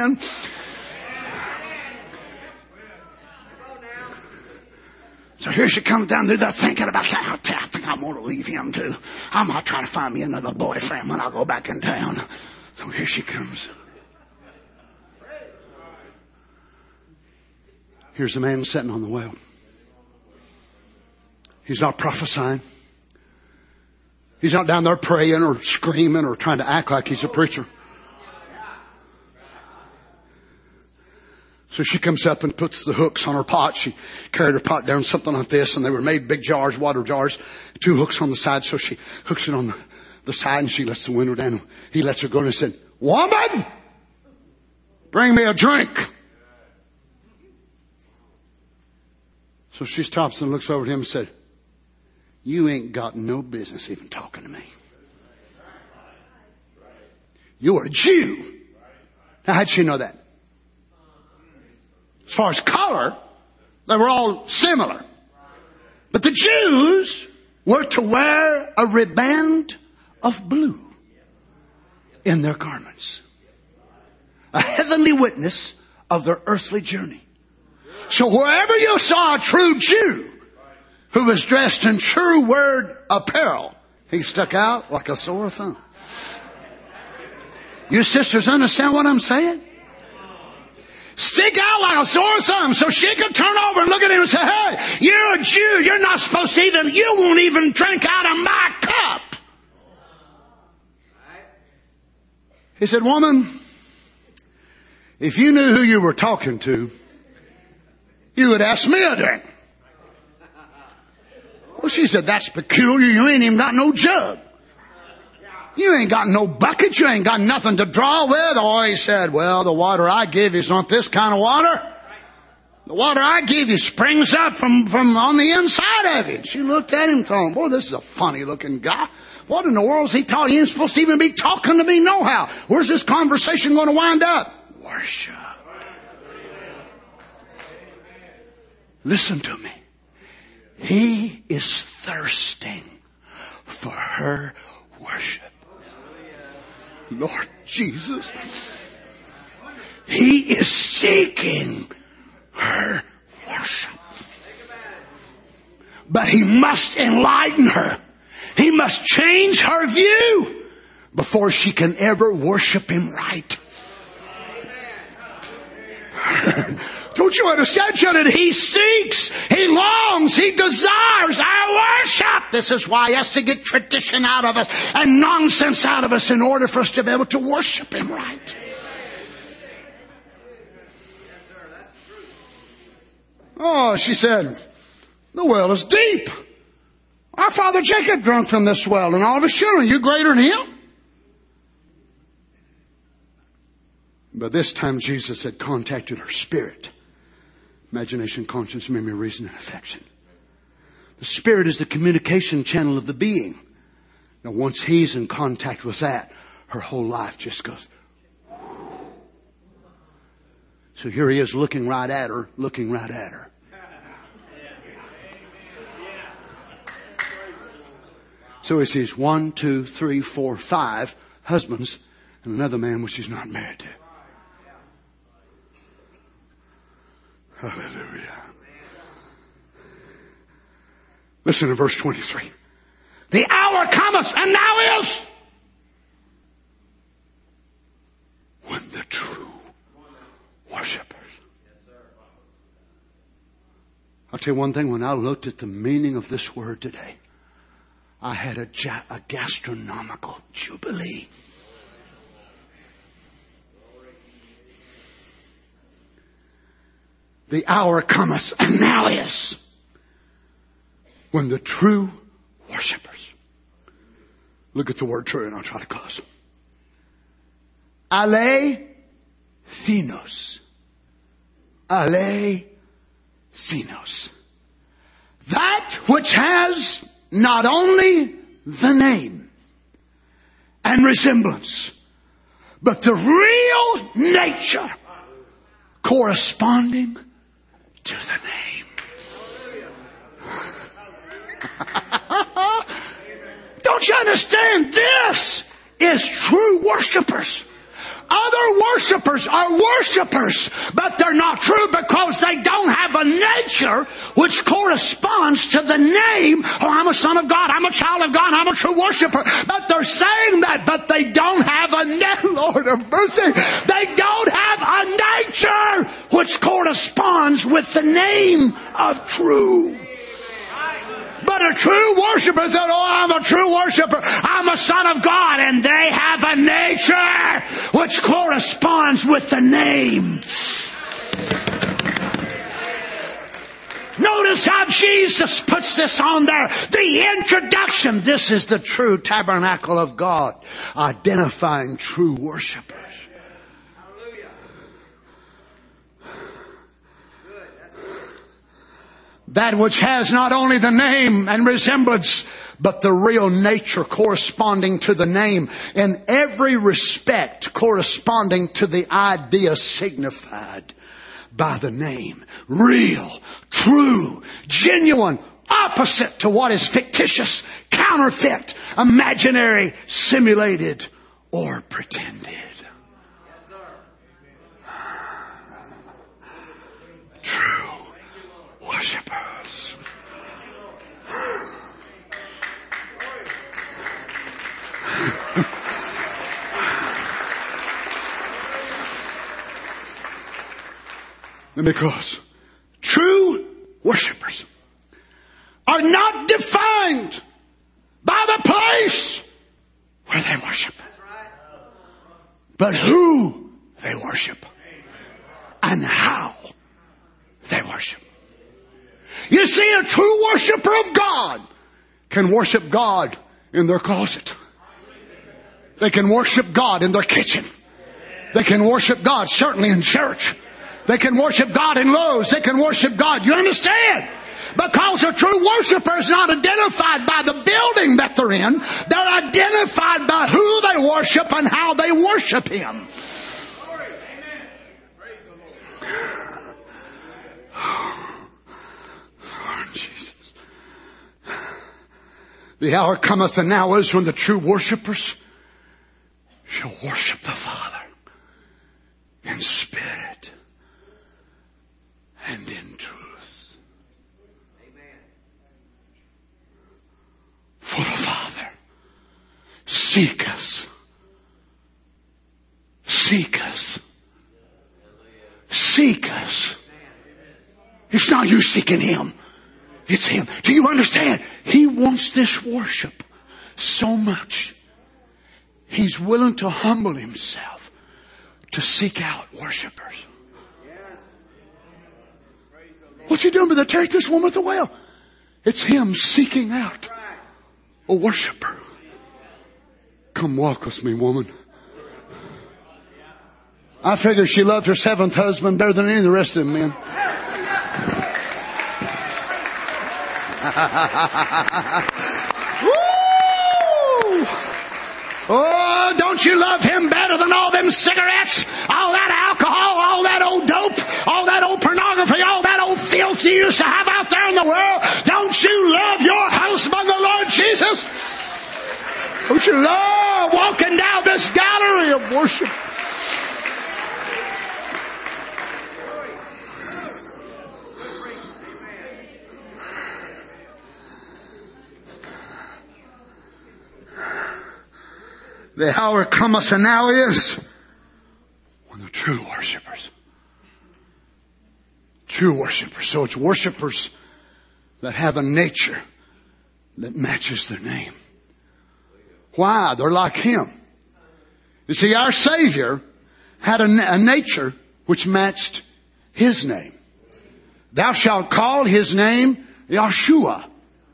So here she comes down through there thinking about that. I think I'm going to leave him too. I'm going to try to find me another boyfriend when I go back in town. So here she comes. Here's a man sitting on the well. He's not prophesying. He's not down there praying or screaming or trying to act like he's a preacher. So she comes up and puts the hooks on her pot. She carried her pot down something like this, and they were made big jars, water jars, 2 hooks on the side. So she hooks it on the side and she lets the window down. He lets her go and he said, "Woman, bring me a drink." So she stops and looks over at him and said, "You ain't got no business even talking to me." you were a Jew. Now, how'd she know that? As far as color, they were all similar. But the Jews were to wear a riband of blue in their garments. A heavenly witness of their earthly journey. So wherever you saw a true Jew who was dressed in true word apparel, he stuck out like a sore thumb. You sisters understand what I'm saying? Stick out like a sore thumb so she could turn over and look at him and say, hey, you're a Jew. You're not supposed to you won't even drink out of my cup. He said, woman, if you knew who you were talking to, you would ask me a drink. Well, she said, that's peculiar. You ain't even got no jug. You ain't got no bucket. You ain't got nothing to draw with. Oh, he said, well, the water I give you is not this kind of water. The water I give you springs up from on the inside of you. She looked at him and thought, boy, this is a funny looking guy. What in the world is he taught? He ain't supposed to even be talking to me no how. Where's this conversation going to wind up? Worship. Listen to me. He is thirsting for her worship. Lord Jesus. He is seeking her worship. But he must enlighten her. He must change her view before she can ever worship him right. Don't you understand, children? He seeks, he longs, he desires our worship. This is why he has to get tradition out of us and nonsense out of us in order for us to be able to worship him right. Oh, she said, the well is deep. Our father Jacob drank from this well and all of his children. You greater than him? But this time Jesus had contacted her spirit. Imagination, conscience, memory, reason, and affection. The spirit is the communication channel of the being. Now once he's in contact with that, her whole life just goes. So here he is looking right at her, looking right at her. So he sees 1, 2, 3, 4, 5 husbands and another man which she's not married to. Hallelujah. Listen to verse 23. The hour cometh, and now is, when the true worshipers. I'll tell you one thing, when I looked at the meaning of this word today, I had a gastronomical jubilee. The hour cometh, and now is, when the true worshipers. Look at the word true, and I'll try to close. Alethinos. Alethinos. That which has not only the name and resemblance, but the real nature corresponding to the name. Don't you understand? This is true worshipers. Other worshipers are worshipers, but they're not true because they don't have a nature which corresponds to the name. Oh, I'm a son of God. I'm a child of God. I'm a true worshiper. But they're saying that, but they don't have a Lord of mercy. They don't have a nature which corresponds with the name of true. But a true worshiper said, oh, I'm a true worshiper. I'm a son of God. And they have a nature which corresponds with the name. Notice how Jesus puts this on there. The introduction. This is the true tabernacle of God, identifying true worshipers. That which has not only the name and resemblance, but the real nature corresponding to the name, in every respect corresponding to the idea signified by the name. Real, true, genuine, opposite to what is fictitious, counterfeit, imaginary, simulated, or pretended. True worshipers. Because true worshipers are not defined by the place where they worship, but who they worship and how they worship. You see, a true worshiper of God can worship God in their closet. They can worship God in their kitchen. They can worship God certainly in church. They can worship God in Lowe's. They can worship God. You understand? Because a true worshiper is not identified by the building that they're in. They're identified by who they worship and how they worship Him. Lord Jesus. The hour cometh and now is when the true worshipers shall worship the Father in spirit and in truth. Amen. For the Father seeketh. It's not you seeking Him. It's Him. Do you understand? He wants this worship so much. He's willing to humble Himself to seek out worshipers. What's He doing with the take this woman at the well? It's Him seeking out a worshiper. Come walk with me, woman. I figure she loved her seventh husband better than any of the rest of them men. Woo! Oh, don't you love Him better than all them cigarettes, all that alcohol, all that old dope, all that old pornography, all that old filth you used to have out there in the world? Don't you love your husband, the Lord Jesus? Don't you love walking down this gallery of worship? The hour cometh and now is when the true worshipers. So it's worshipers that have a nature that matches their name. Why? They're like Him. You see, our Savior had a nature which matched His name. Thou shalt call His name Yeshua,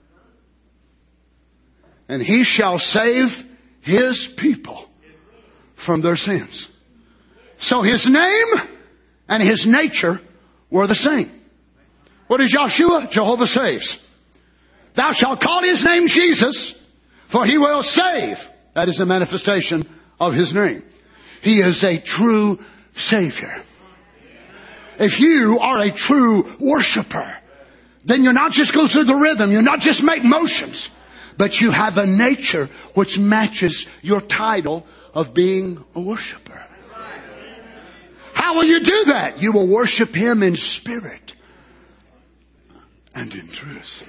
and He shall save His people from their sins. So His name and His nature were the same. What is Yeshua? Jehovah saves. Thou shalt call His name Jesus, for He will save. That is a manifestation of His name. He is a true Savior. If you are a true worshiper, then you're not just go through the rhythm, you're not just make motions, but you have a nature which matches your title of being a worshiper. How will you do that? You will worship Him in spirit and in truth.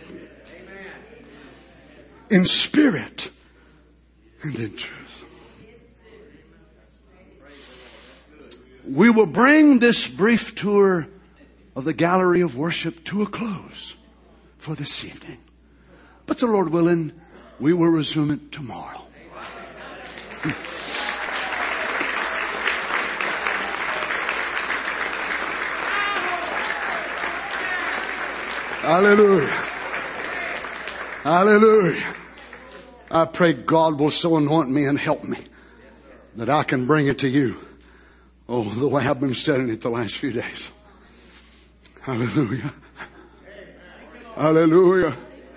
In spirit and in truth. We will bring this brief tour of the gallery of worship to a close for this evening. But the Lord willing, we will resume it tomorrow. Hallelujah. Hallelujah. I pray God will so anoint me and help me that I can bring it to you. Oh, the way I've been studying it the last few days. Hallelujah. Hallelujah.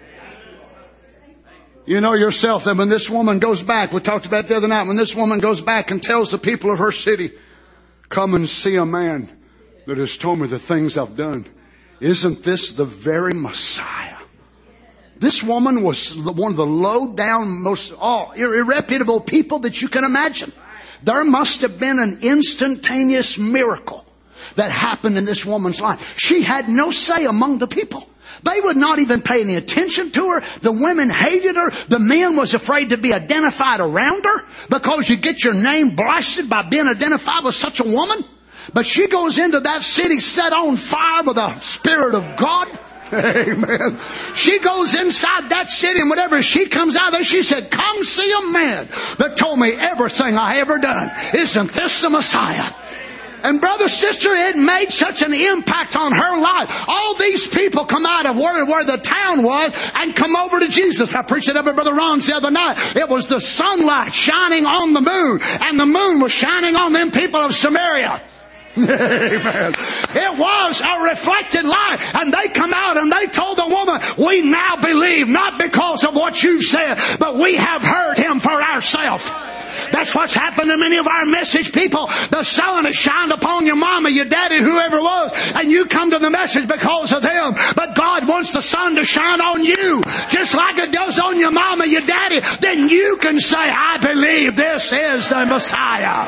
You know yourself that when this woman goes back, we talked about it the other night, when this woman goes back and tells the people of her city, come and see a man that has told me the things I've done. Isn't this the very Messiah? This woman was one of the low down, most irreputable people that you can imagine. There must have been an instantaneous miracle that happened in this woman's life. She had no say among the people. They would not even pay any attention to her. The women hated her. The men was afraid to be identified around her because you get your name blasted by being identified with such a woman. But she goes into that city set on fire with the Spirit of God. Amen. She goes inside that city, and whenever she comes out there, she said, come see a man that told me everything I ever done. Isn't this the Messiah? And brother, sister, it made such an impact on her life. All these people come out of where the town was and come over to Jesus. I preached it up at Brother Ron's the other night. It was the sunlight shining on the moon, and the moon was shining on them people of Samaria. Amen. It was a reflected light, and they come out and they told the woman, we now believe, not because of what you said, but we have heard him for ourselves. That's what's happened to many of our message people. The sun has shined upon your mama, your daddy, whoever it was, and you come to the message because of them. But God wants the sun to shine on you, just like it does on your mama, your daddy. Then you can say, I believe this is the Messiah.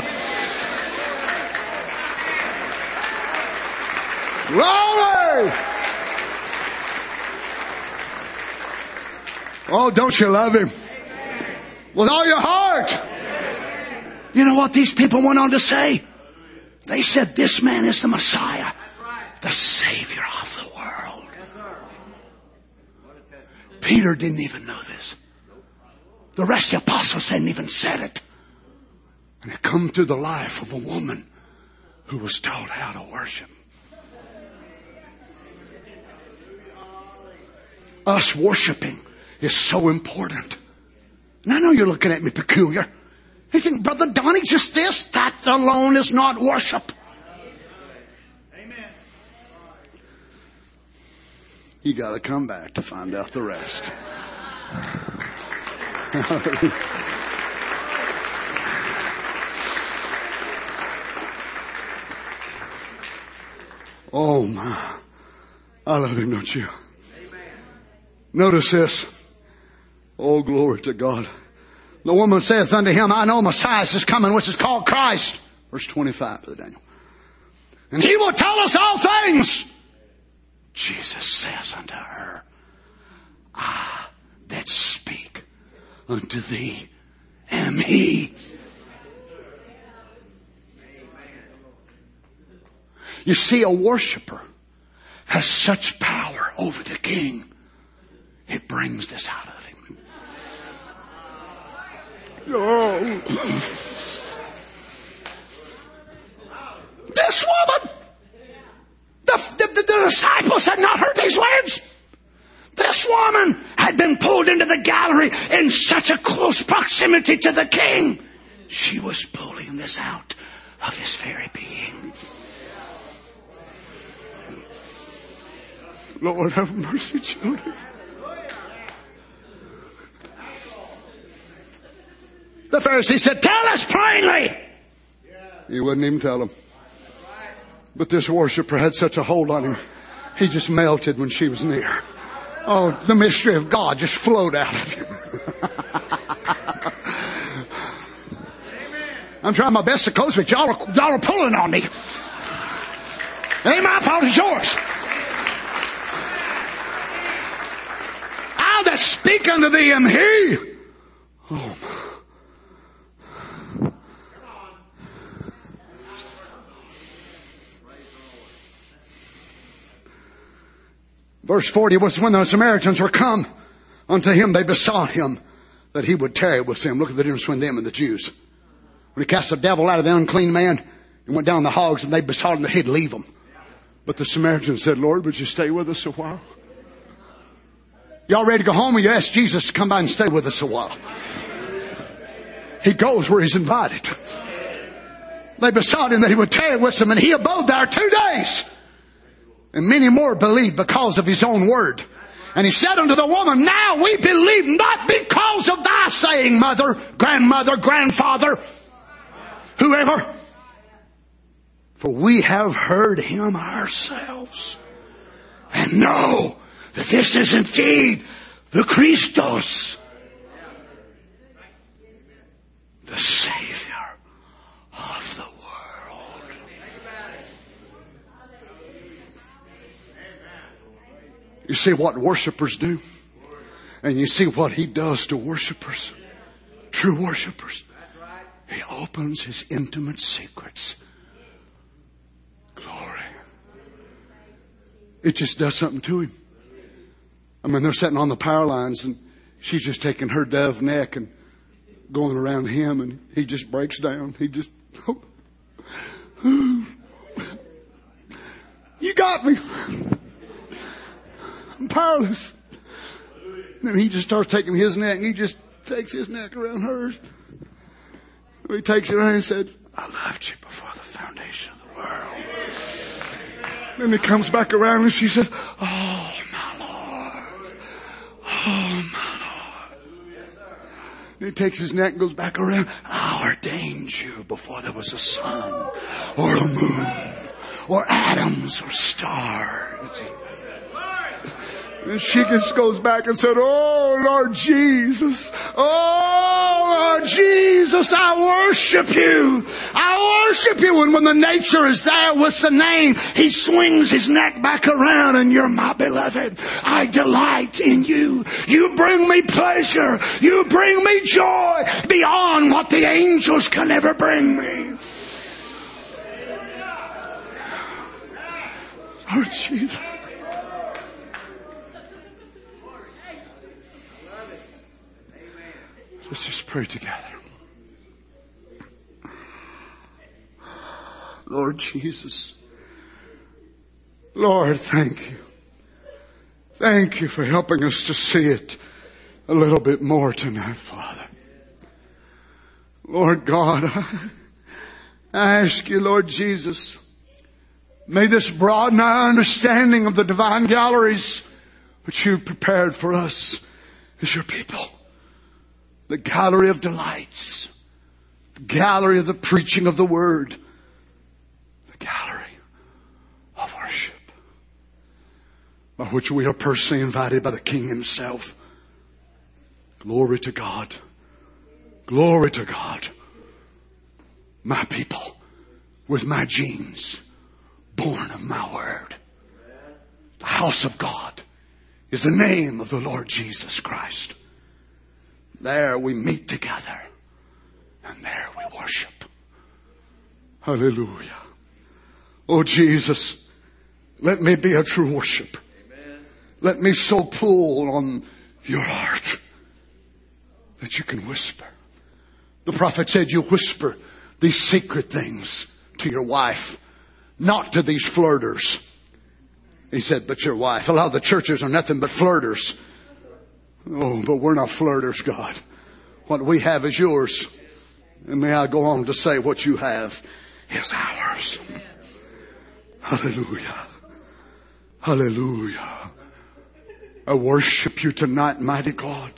Glory! Oh, don't you love him? With all your heart. You know what these people went on to say? They said, this man is the Messiah, the Savior of the world. Peter didn't even know this. The rest of the apostles hadn't even said it. And it come through the life of a woman who was taught how to worship. Us worshiping is so important. And I know you're looking at me peculiar. You think, Brother Donnie, just this? That alone is not worship. Amen. You got to come back to find out the rest. Oh my. I love him, don't you? Notice this. Oh, glory to God. The woman saith unto him, I know Messiah is coming, which is called Christ. Verse 25, Brother Daniel. And he will tell us all things. Jesus says unto her, I that speak unto thee am he. You see, a worshiper has such power over the king. It brings this out of him. Oh. This woman, the disciples had not heard these words. This woman had been pulled into the gallery in such a close proximity to the king. She was pulling this out of his very being. Lord, have mercy, children. The Pharisee said, tell us plainly. He wouldn't even tell them. But this worshiper had such a hold on him. He just melted when she was near. Oh, the mystery of God just flowed out of him. I'm trying my best to close, but y'all are pulling on me. It ain't my fault, it's yours. I that speak unto thee am he. Oh, my. Verse 40 was when the Samaritans were come unto him, they besought him that he would tarry with them. Look at the difference between them and the Jews. When he cast the devil out of the unclean man and went down the hogs, and they besought him that he'd leave them. But the Samaritans said, Lord, would you stay with us a while? Y'all ready to go home? Or you ask Jesus to come by and stay with us a while? He goes where he's invited. They besought him that he would tarry with them, and he abode there 2 days. And many more believed because of his own word. And he said unto the woman, now we believe not because of thy saying, mother, grandmother, grandfather, whoever. For we have heard him ourselves and know that this is indeed the Christos, the Savior of the world. You see what worshipers do? And you see what he does to worshipers, true worshipers. He opens his intimate secrets. Glory. It just does something to him. I mean, they're sitting on the power lines and she's just taking her dove neck and going around him, and he just breaks down. He just, you got me. I'm powerless. And then he just starts taking his neck, and he just takes his neck around hers. He takes it around and said, I loved you before the foundation of the world. Then he comes back around and she said, oh my Lord. Oh my Lord. And he takes his neck and goes back around. I ordained you before there was a sun or a moon or atoms or stars. And she just goes back and said, oh, Lord Jesus. Oh, Lord Jesus, I worship you. I worship you. And when the nature is there with the name, he swings his neck back around, and you're my beloved. I delight in you. You bring me pleasure. You bring me joy beyond what the angels can ever bring me. Lord Jesus. Let's just pray together. Lord Jesus. Lord, thank you. Thank you for helping us to see it a little bit more tonight, Father. Lord God, I ask you, Lord Jesus, may this broaden our understanding of the divine galleries which you've prepared for us as your people. The gallery of delights. The gallery of the preaching of the word. The gallery of worship. By which we are personally invited by the King himself. Glory to God. Glory to God. My people with my genes, born of my word. The house of God is the name of the Lord Jesus Christ. There we meet together. And there we worship. Hallelujah. Oh Jesus, let me be a true worshiper. Let me so pull on your heart that you can whisper. The prophet said you whisper these secret things to your wife, not to these flirters. He said, but your wife. A lot of the churches are nothing but flirters. Oh, but we're not flirters, God. What we have is yours. And may I go on to say what you have is ours. Hallelujah. Hallelujah. I worship you tonight, mighty God.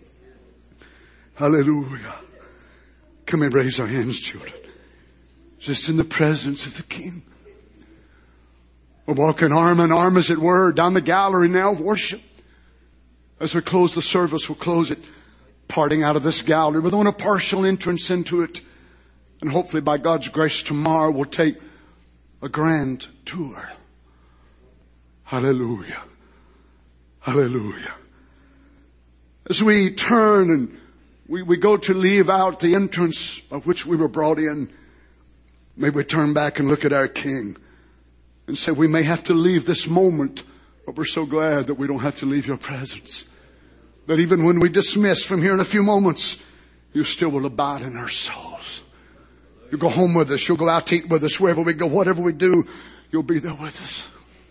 Hallelujah. Come and raise our hands, children. Just in the presence of the King. We're walking arm in arm, as it were, down the gallery now of worship. As we close the service, we'll close it parting out of this gallery with only a partial entrance into it. And hopefully by God's grace tomorrow we'll take a grand tour. Hallelujah. Hallelujah. As we turn and we go to leave out the entrance by which we were brought in, may we turn back and look at our King and say we may have to leave this moment, but we're so glad that we don't have to leave your presence. That even when we dismiss from here in a few moments, you still will abide in our souls. You'll go home with us. You'll go out to eat with us. Wherever we go, whatever we do, you'll be there with us.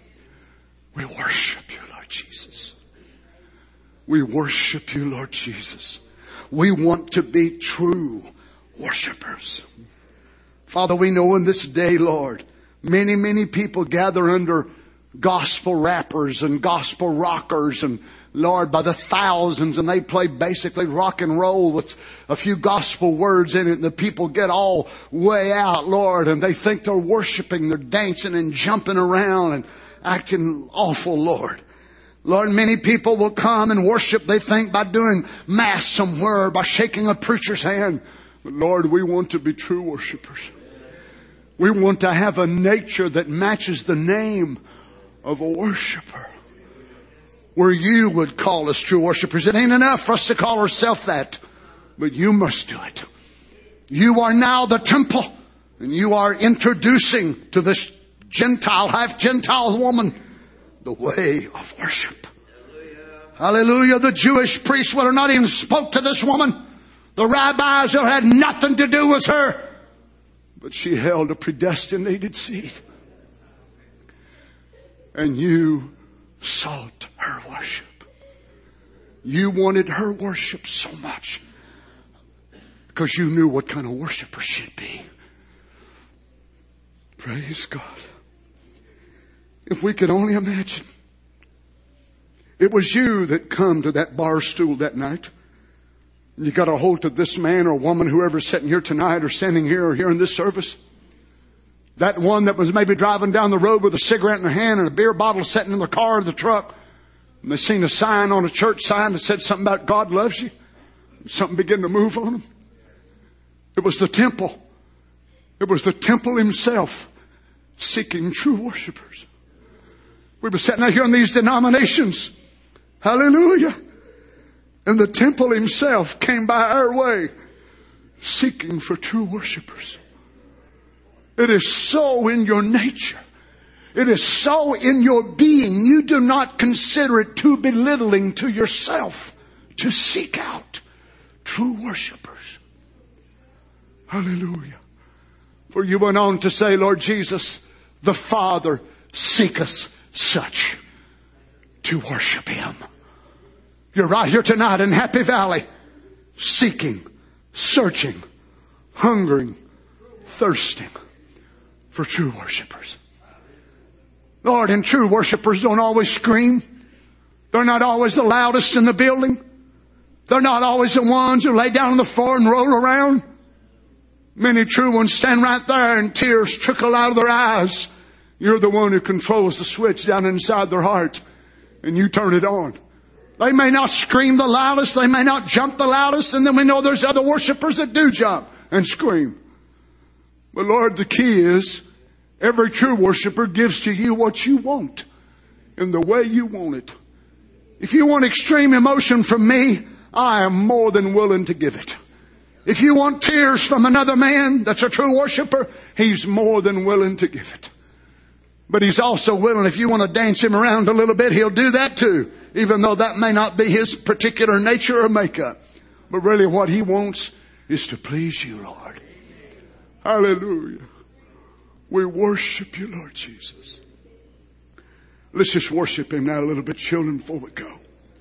We worship you, Lord Jesus. We worship you, Lord Jesus. We want to be true worshipers. Father, we know in this day, Lord, many, many people gather under gospel rappers and gospel rockers and, Lord, by the thousands, and they play basically rock and roll with a few gospel words in it, and the people get all way out, Lord, and they think they're worshiping, they're dancing and jumping around and acting awful, Lord. Lord, many people will come and worship, they think, by doing mass somewhere, by shaking a preacher's hand. But Lord, we want to be true worshipers. We want to have a nature that matches the name of a worshiper, where you would call us true worshipers. It ain't enough for us to call ourselves that, but you must do it. You are now the temple, and you are introducing to this Gentile, half-Gentile woman, the way of worship. Hallelujah. The Jewish priests would have not even spoke to this woman. The rabbis had nothing to do with her. But she held a predestinated seed. And you sought her worship. You wanted her worship so much because you knew what kind of worshiper she'd be. Praise God. If we could only imagine. It was you that come to that bar stool that night. You got a hold of this man or woman, whoever's sitting here tonight or standing here or here in this service. That one that was maybe driving down the road with a cigarette in their hand and a beer bottle sitting in the car or the truck. And they seen a sign on a church sign that said something about God loves you. Something began to move on them. It was the temple. It was the temple himself seeking true worshipers. We were sitting out here in these denominations. Hallelujah. And the temple himself came by our way seeking for true worshipers. It is so in your nature. It is so in your being. You do not consider it too belittling to yourself to seek out true worshipers. Hallelujah. For you went on to say, Lord Jesus, the Father seeketh such to worship Him. You're right here tonight in Happy Valley, seeking, searching, hungering, thirsting for true worshipers. Lord, and true worshipers don't always scream. They're not always the loudest in the building. They're not always the ones who lay down on the floor and roll around. Many true ones stand right there and tears trickle out of their eyes. You're the one who controls the switch down inside their heart, and you turn it on. They may not scream the loudest. They may not jump the loudest. And then we know there's other worshipers that do jump and scream. But Lord, the key is every true worshiper gives to you what you want in the way you want it. If you want extreme emotion from me, I am more than willing to give it. If you want tears from another man that's a true worshiper, he's more than willing to give it. But he's also willing, if you want to dance him around a little bit, he'll do that too. Even though that may not be his particular nature or makeup. But really what he wants is to please you, Lord. Hallelujah. We worship you, Lord Jesus. Let's just worship Him now a little bit, children, before we go.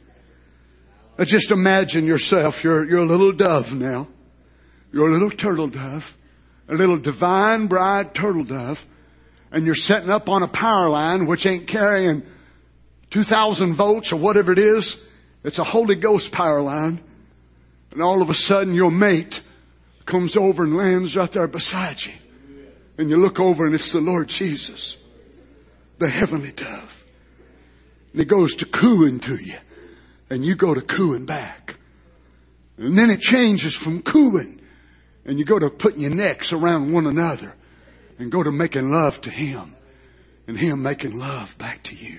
Now just imagine yourself, you're a little dove now. You're a little turtle dove. A little divine bride turtle dove. And you're setting up on a power line which ain't carrying 2,000 volts or whatever it is. It's a Holy Ghost power line. And all of a sudden your mate comes over and lands right there beside you. And you look over and it's the Lord Jesus, the heavenly dove. And he goes to cooing to you. And you go to cooing back. And then it changes from cooing. And you go to putting your necks around one another. And go to making love to Him. And Him making love back to you.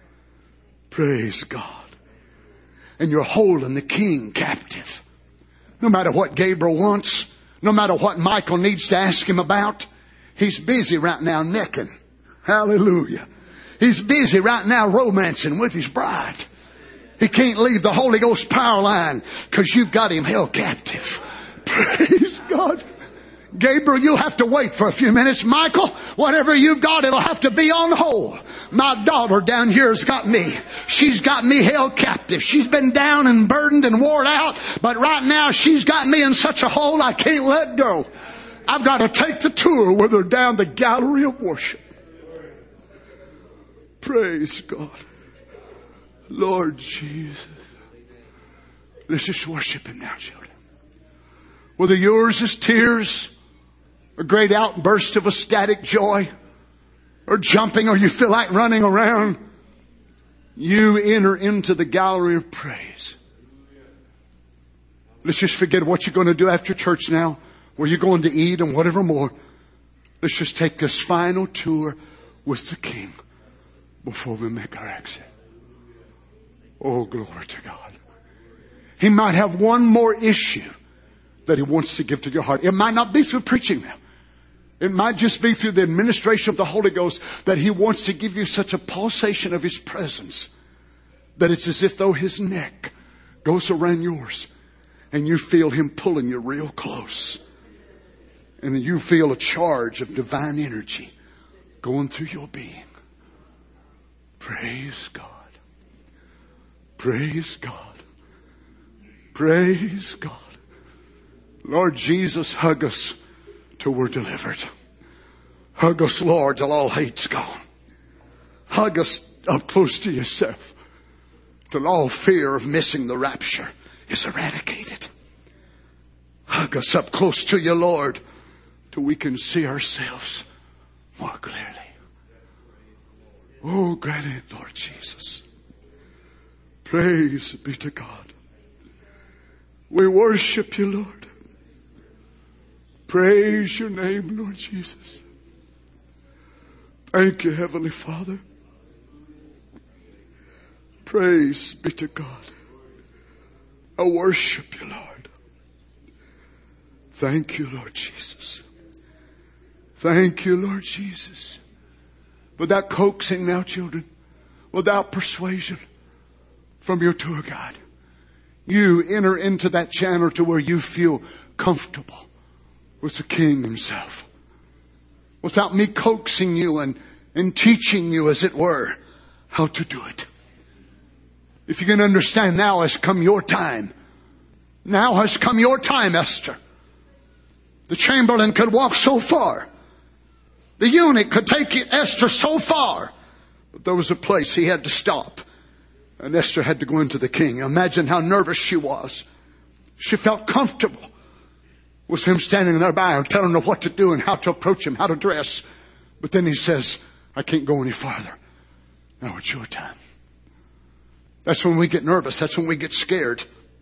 Praise God. And you're holding the King captive. No matter what Gabriel wants. No matter what Michael needs to ask him about. He's busy right now necking. Hallelujah. He's busy right now romancing with his bride. He can't leave the Holy Ghost power line because you've got him held captive. Praise God. Gabriel, you'll have to wait for a few minutes. Michael, whatever you've got, it'll have to be on hold. My daughter down here has got me. She's got me held captive. She's been down and burdened and worn out. But right now she's got me in such a hold I can't let go. I've got to take the tour with her down the gallery of worship. Praise God. Lord Jesus. Let's just worship Him now, children. Whether yours is tears, a great outburst of ecstatic joy, or jumping, or you feel like running around, you enter into the gallery of praise. Let's just forget what you're going to do after church now, where you're going to eat and whatever more. Let's just take this final tour with the King before we make our exit. Oh, glory to God. He might have one more issue that He wants to give to your heart. It might not be through preaching now. It might just be through the administration of the Holy Ghost that He wants to give you such a pulsation of His presence that it's as if though His neck goes around yours and you feel Him pulling you real close. And then you feel a charge of divine energy going through your being. Praise God. Praise God. Praise God. Lord Jesus, hug us till we're delivered. Hug us, Lord, till all hate's gone. Hug us up close to yourself till all fear of missing the rapture is eradicated. Hug us up close to you, Lord, till we can see ourselves more clearly. Oh, grant it, Lord Jesus. Praise be to God. We worship you, Lord. Praise your name, Lord Jesus. Thank you, Heavenly Father. Praise be to God. I worship you, Lord. Thank you, Lord Jesus. Thank you, Lord Jesus. Without coaxing now, children, without persuasion from your tour guide, you enter into that channel to where you feel comfortable with the King Himself. Without me coaxing you and teaching you, as it were, how to do it. If you can understand, now has come your time. Now has come your time, Esther. The chamberlain could walk so far. The eunuch could take Esther so far. But there was a place he had to stop. And Esther had to go into the king. Imagine how nervous she was. She felt comfortable with him standing there by her, telling her what to do and how to approach him, how to dress. But then he says, I can't go any farther. Now it's your time. That's when we get nervous. That's when we get scared.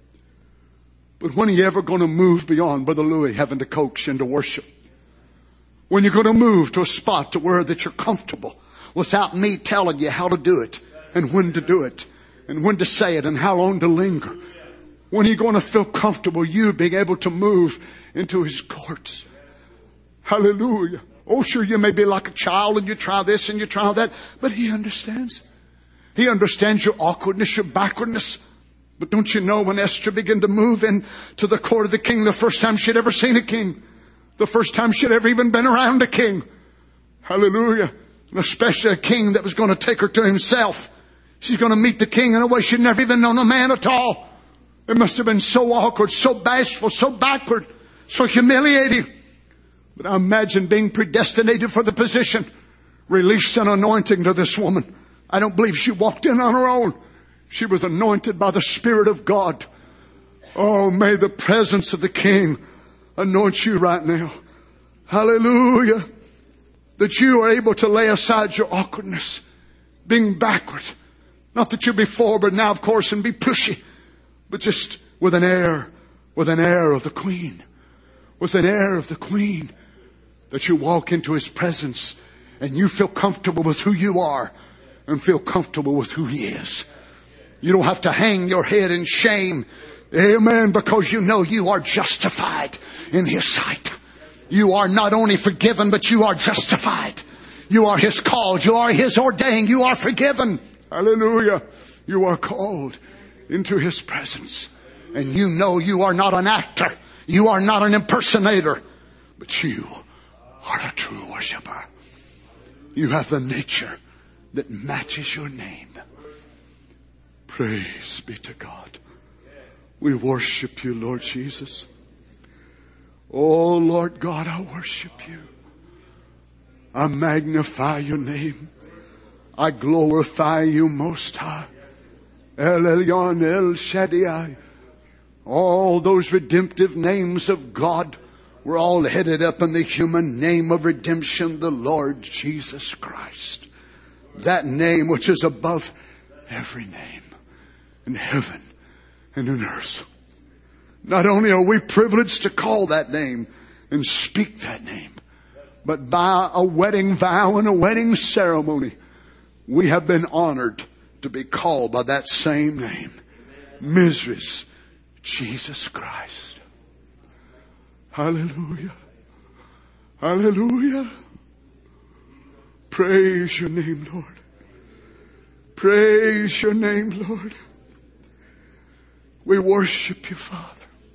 But when are you ever going to move beyond Brother Louis having to coax you into worship? When you're going to move to a spot to where that you're comfortable without me telling you how to do it and when to do it and when to say it and how long to linger. When are you going to feel comfortable you being able to move into His courts? Hallelujah. Oh, sure, you may be like a child and you try this and you try that, but He understands. He understands your awkwardness, your backwardness. But don't you know when Esther began to move into the court of the king, the first time she'd ever seen a king, the first time she'd ever even been around a king. Hallelujah. And especially a king that was going to take her to himself. She's going to meet the king in a way she'd never even known a man at all. It must have been so awkward, so bashful, so backward, so humiliating. But I imagine being predestinated for the position. Released an anointing to this woman. I don't believe she walked in on her own. She was anointed by the Spirit of God. Oh, may the presence of the King anoint you right now. Hallelujah. That you are able to lay aside your awkwardness, being backward. Not that you'll be forward now, of course, and be pushy, but just with an air of the Queen. With an air of the Queen. That you walk into His presence and you feel comfortable with who you are and feel comfortable with who He is. You don't have to hang your head in shame. Amen. Because you know you are justified in His sight. You are not only forgiven, but you are justified. You are His called. You are His ordained. You are forgiven. Hallelujah. You are called into His presence. And you know you are not an actor. You are not an impersonator. But you are a true worshiper. You have the nature that matches your name. Praise be to God. We worship you, Lord Jesus. Oh, Lord God, I worship you. I magnify your name. I glorify you most high. El Elyon, El Shaddai. All those redemptive names of God were all headed up in the human name of redemption, the Lord Jesus Christ. That name which is above every name in heaven and in earth. Not only are we privileged to call that name and speak that name, but by a wedding vow and a wedding ceremony, we have been honored to be called by that same name. Mizra's Jesus Christ. Hallelujah. Hallelujah. Praise your name, Lord. Praise your name, Lord. We worship you, Father.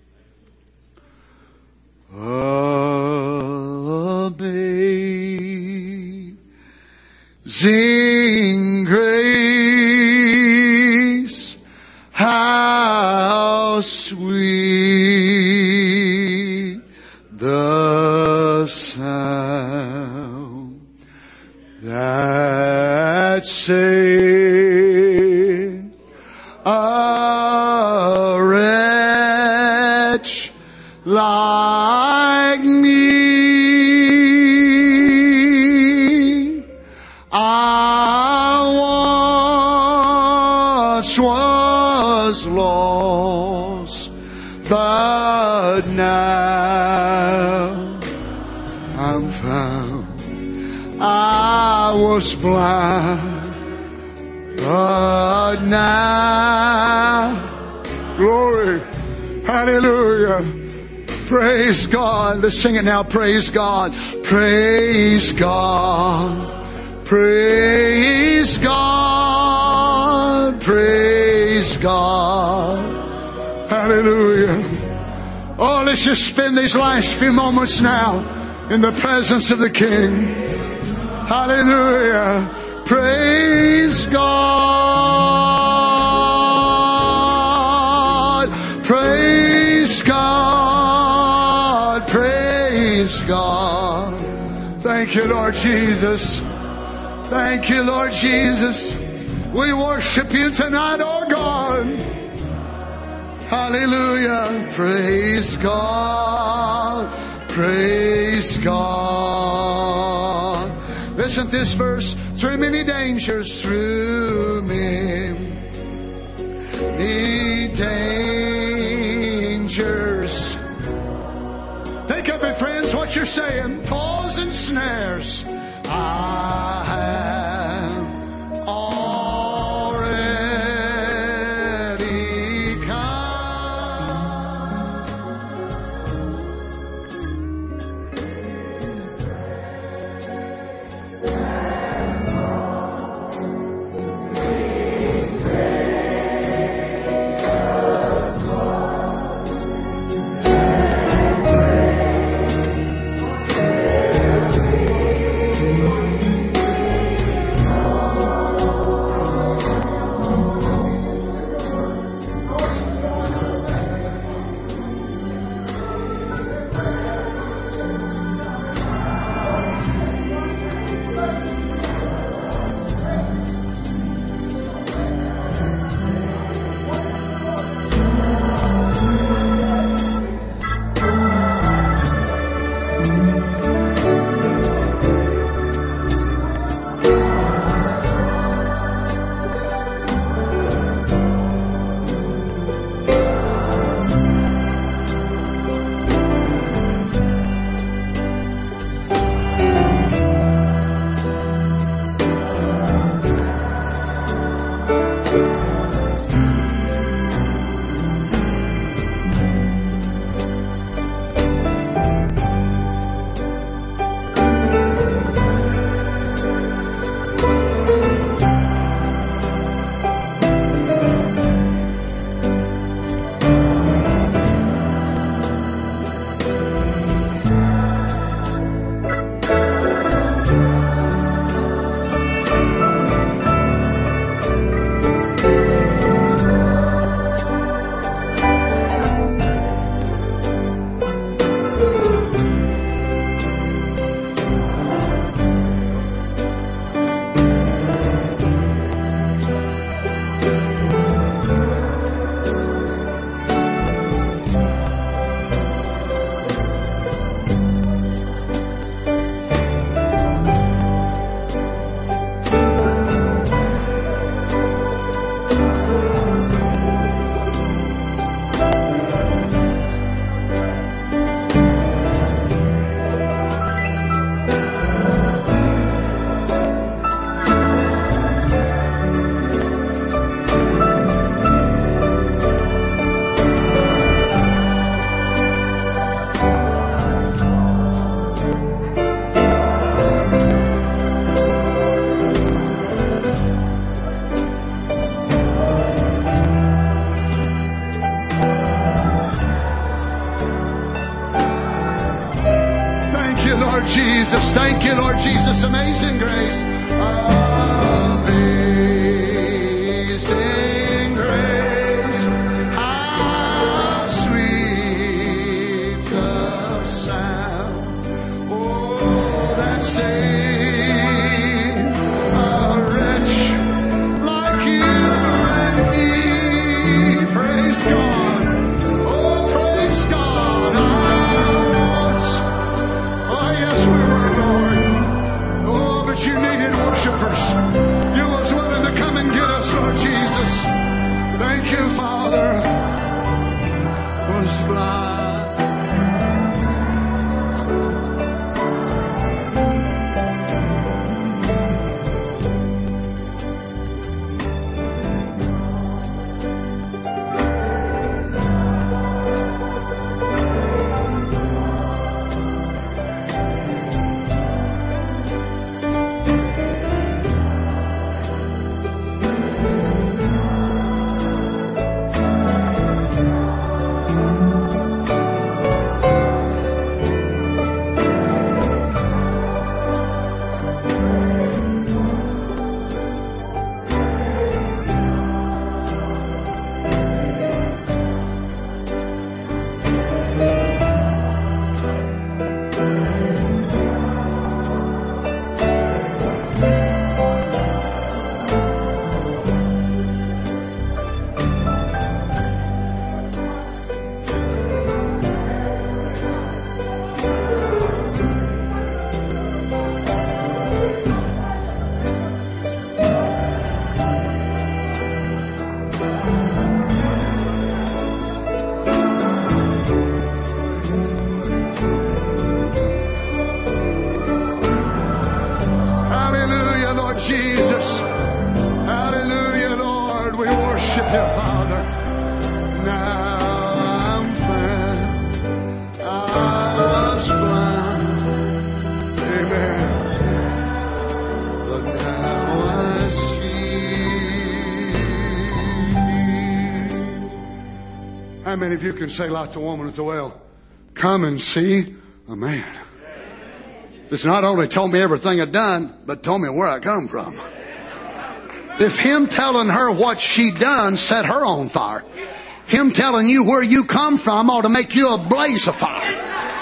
Amazing grace, how sweet the sound that saved a wretch like me. I once was lost, but now I'm found. I was blind, but now, glory, hallelujah. Praise God. Let's sing it now. Praise God. Praise God. Praise God. Praise God. Hallelujah. Oh, let's just spend these last few moments now in the presence of the King. Hallelujah. Praise God. Praise God. Praise God. Thank you, Lord Jesus. Thank you, Lord Jesus. We worship you tonight, oh God. Hallelujah. Praise God. Praise God. Listen to this verse. Through many dangers, through many dangers. Take up it, friends, what you're saying. Falls and snares. I have already come. Jesus. Thank you, Lord Jesus. Amazing grace. Amazing grace. How sweet the sound. Oh, that saved a wretch like you and me. Praise God. Oh, praise God. Oh, yes, we were, Lord. Oh, but you needed worshipers. You was willing to come and get us, Lord Jesus. Thank you, Father. Was blind. Jesus. Hallelujah, Lord. We worship you, Father. Now I'm found. I was blind. Amen. But now I see. How many of you can say like the woman at the well? Come and see a man. It's not only told me everything I'd done, but told me where I come from. If him telling her what she done set her on fire, him telling you where you come from ought to make you a blaze of fire.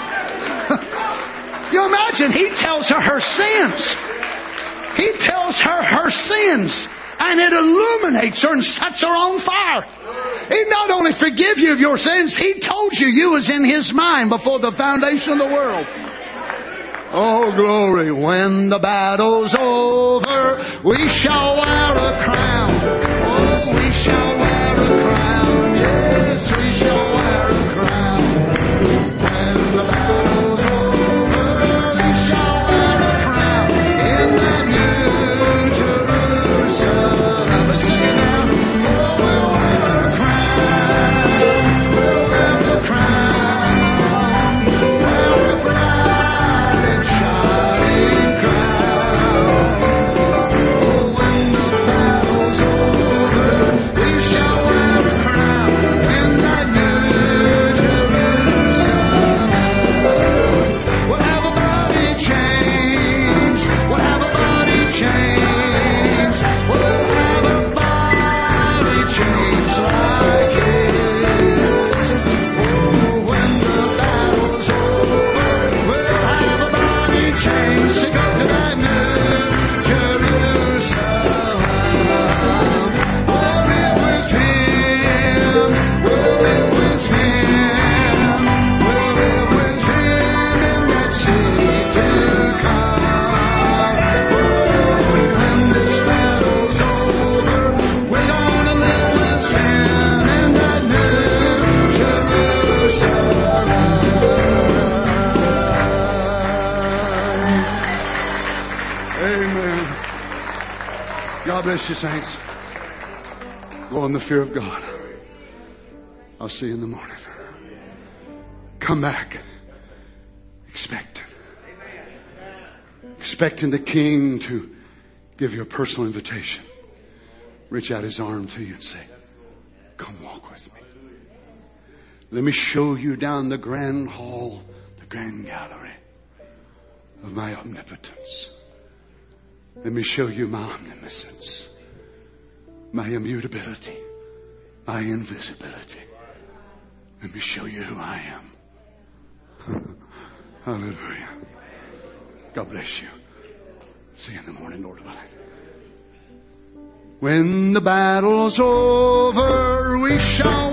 You imagine, he tells her sins. He tells her sins, and it illuminates her and sets her on fire. He not only forgive you of your sins, he told you was in his mind before the foundation of the world. Oh, glory. When the battle's over, we shall wear a crown. Oh, we shall wear a crown. Yes, we shall wear a crown. When the battle's over, we shall wear a crown in the New Jerusalem. Let's sing it now. Oh, we'll wear a crown. We'll wear a crown. Wear a crown. God bless you, saints. Go in the fear of God. I'll see you in the morning. Come back. Expecting the King to give you a personal invitation. Reach out his arm to you and say, come walk with me. Let me show you down the grand hall, the grand gallery. of my omnipotence. Let me show you my omniscience, my immutability, my invisibility. Let me show you who I am. Hallelujah. God bless you. See you in the morning, Lord willing. When the battle's over, we shall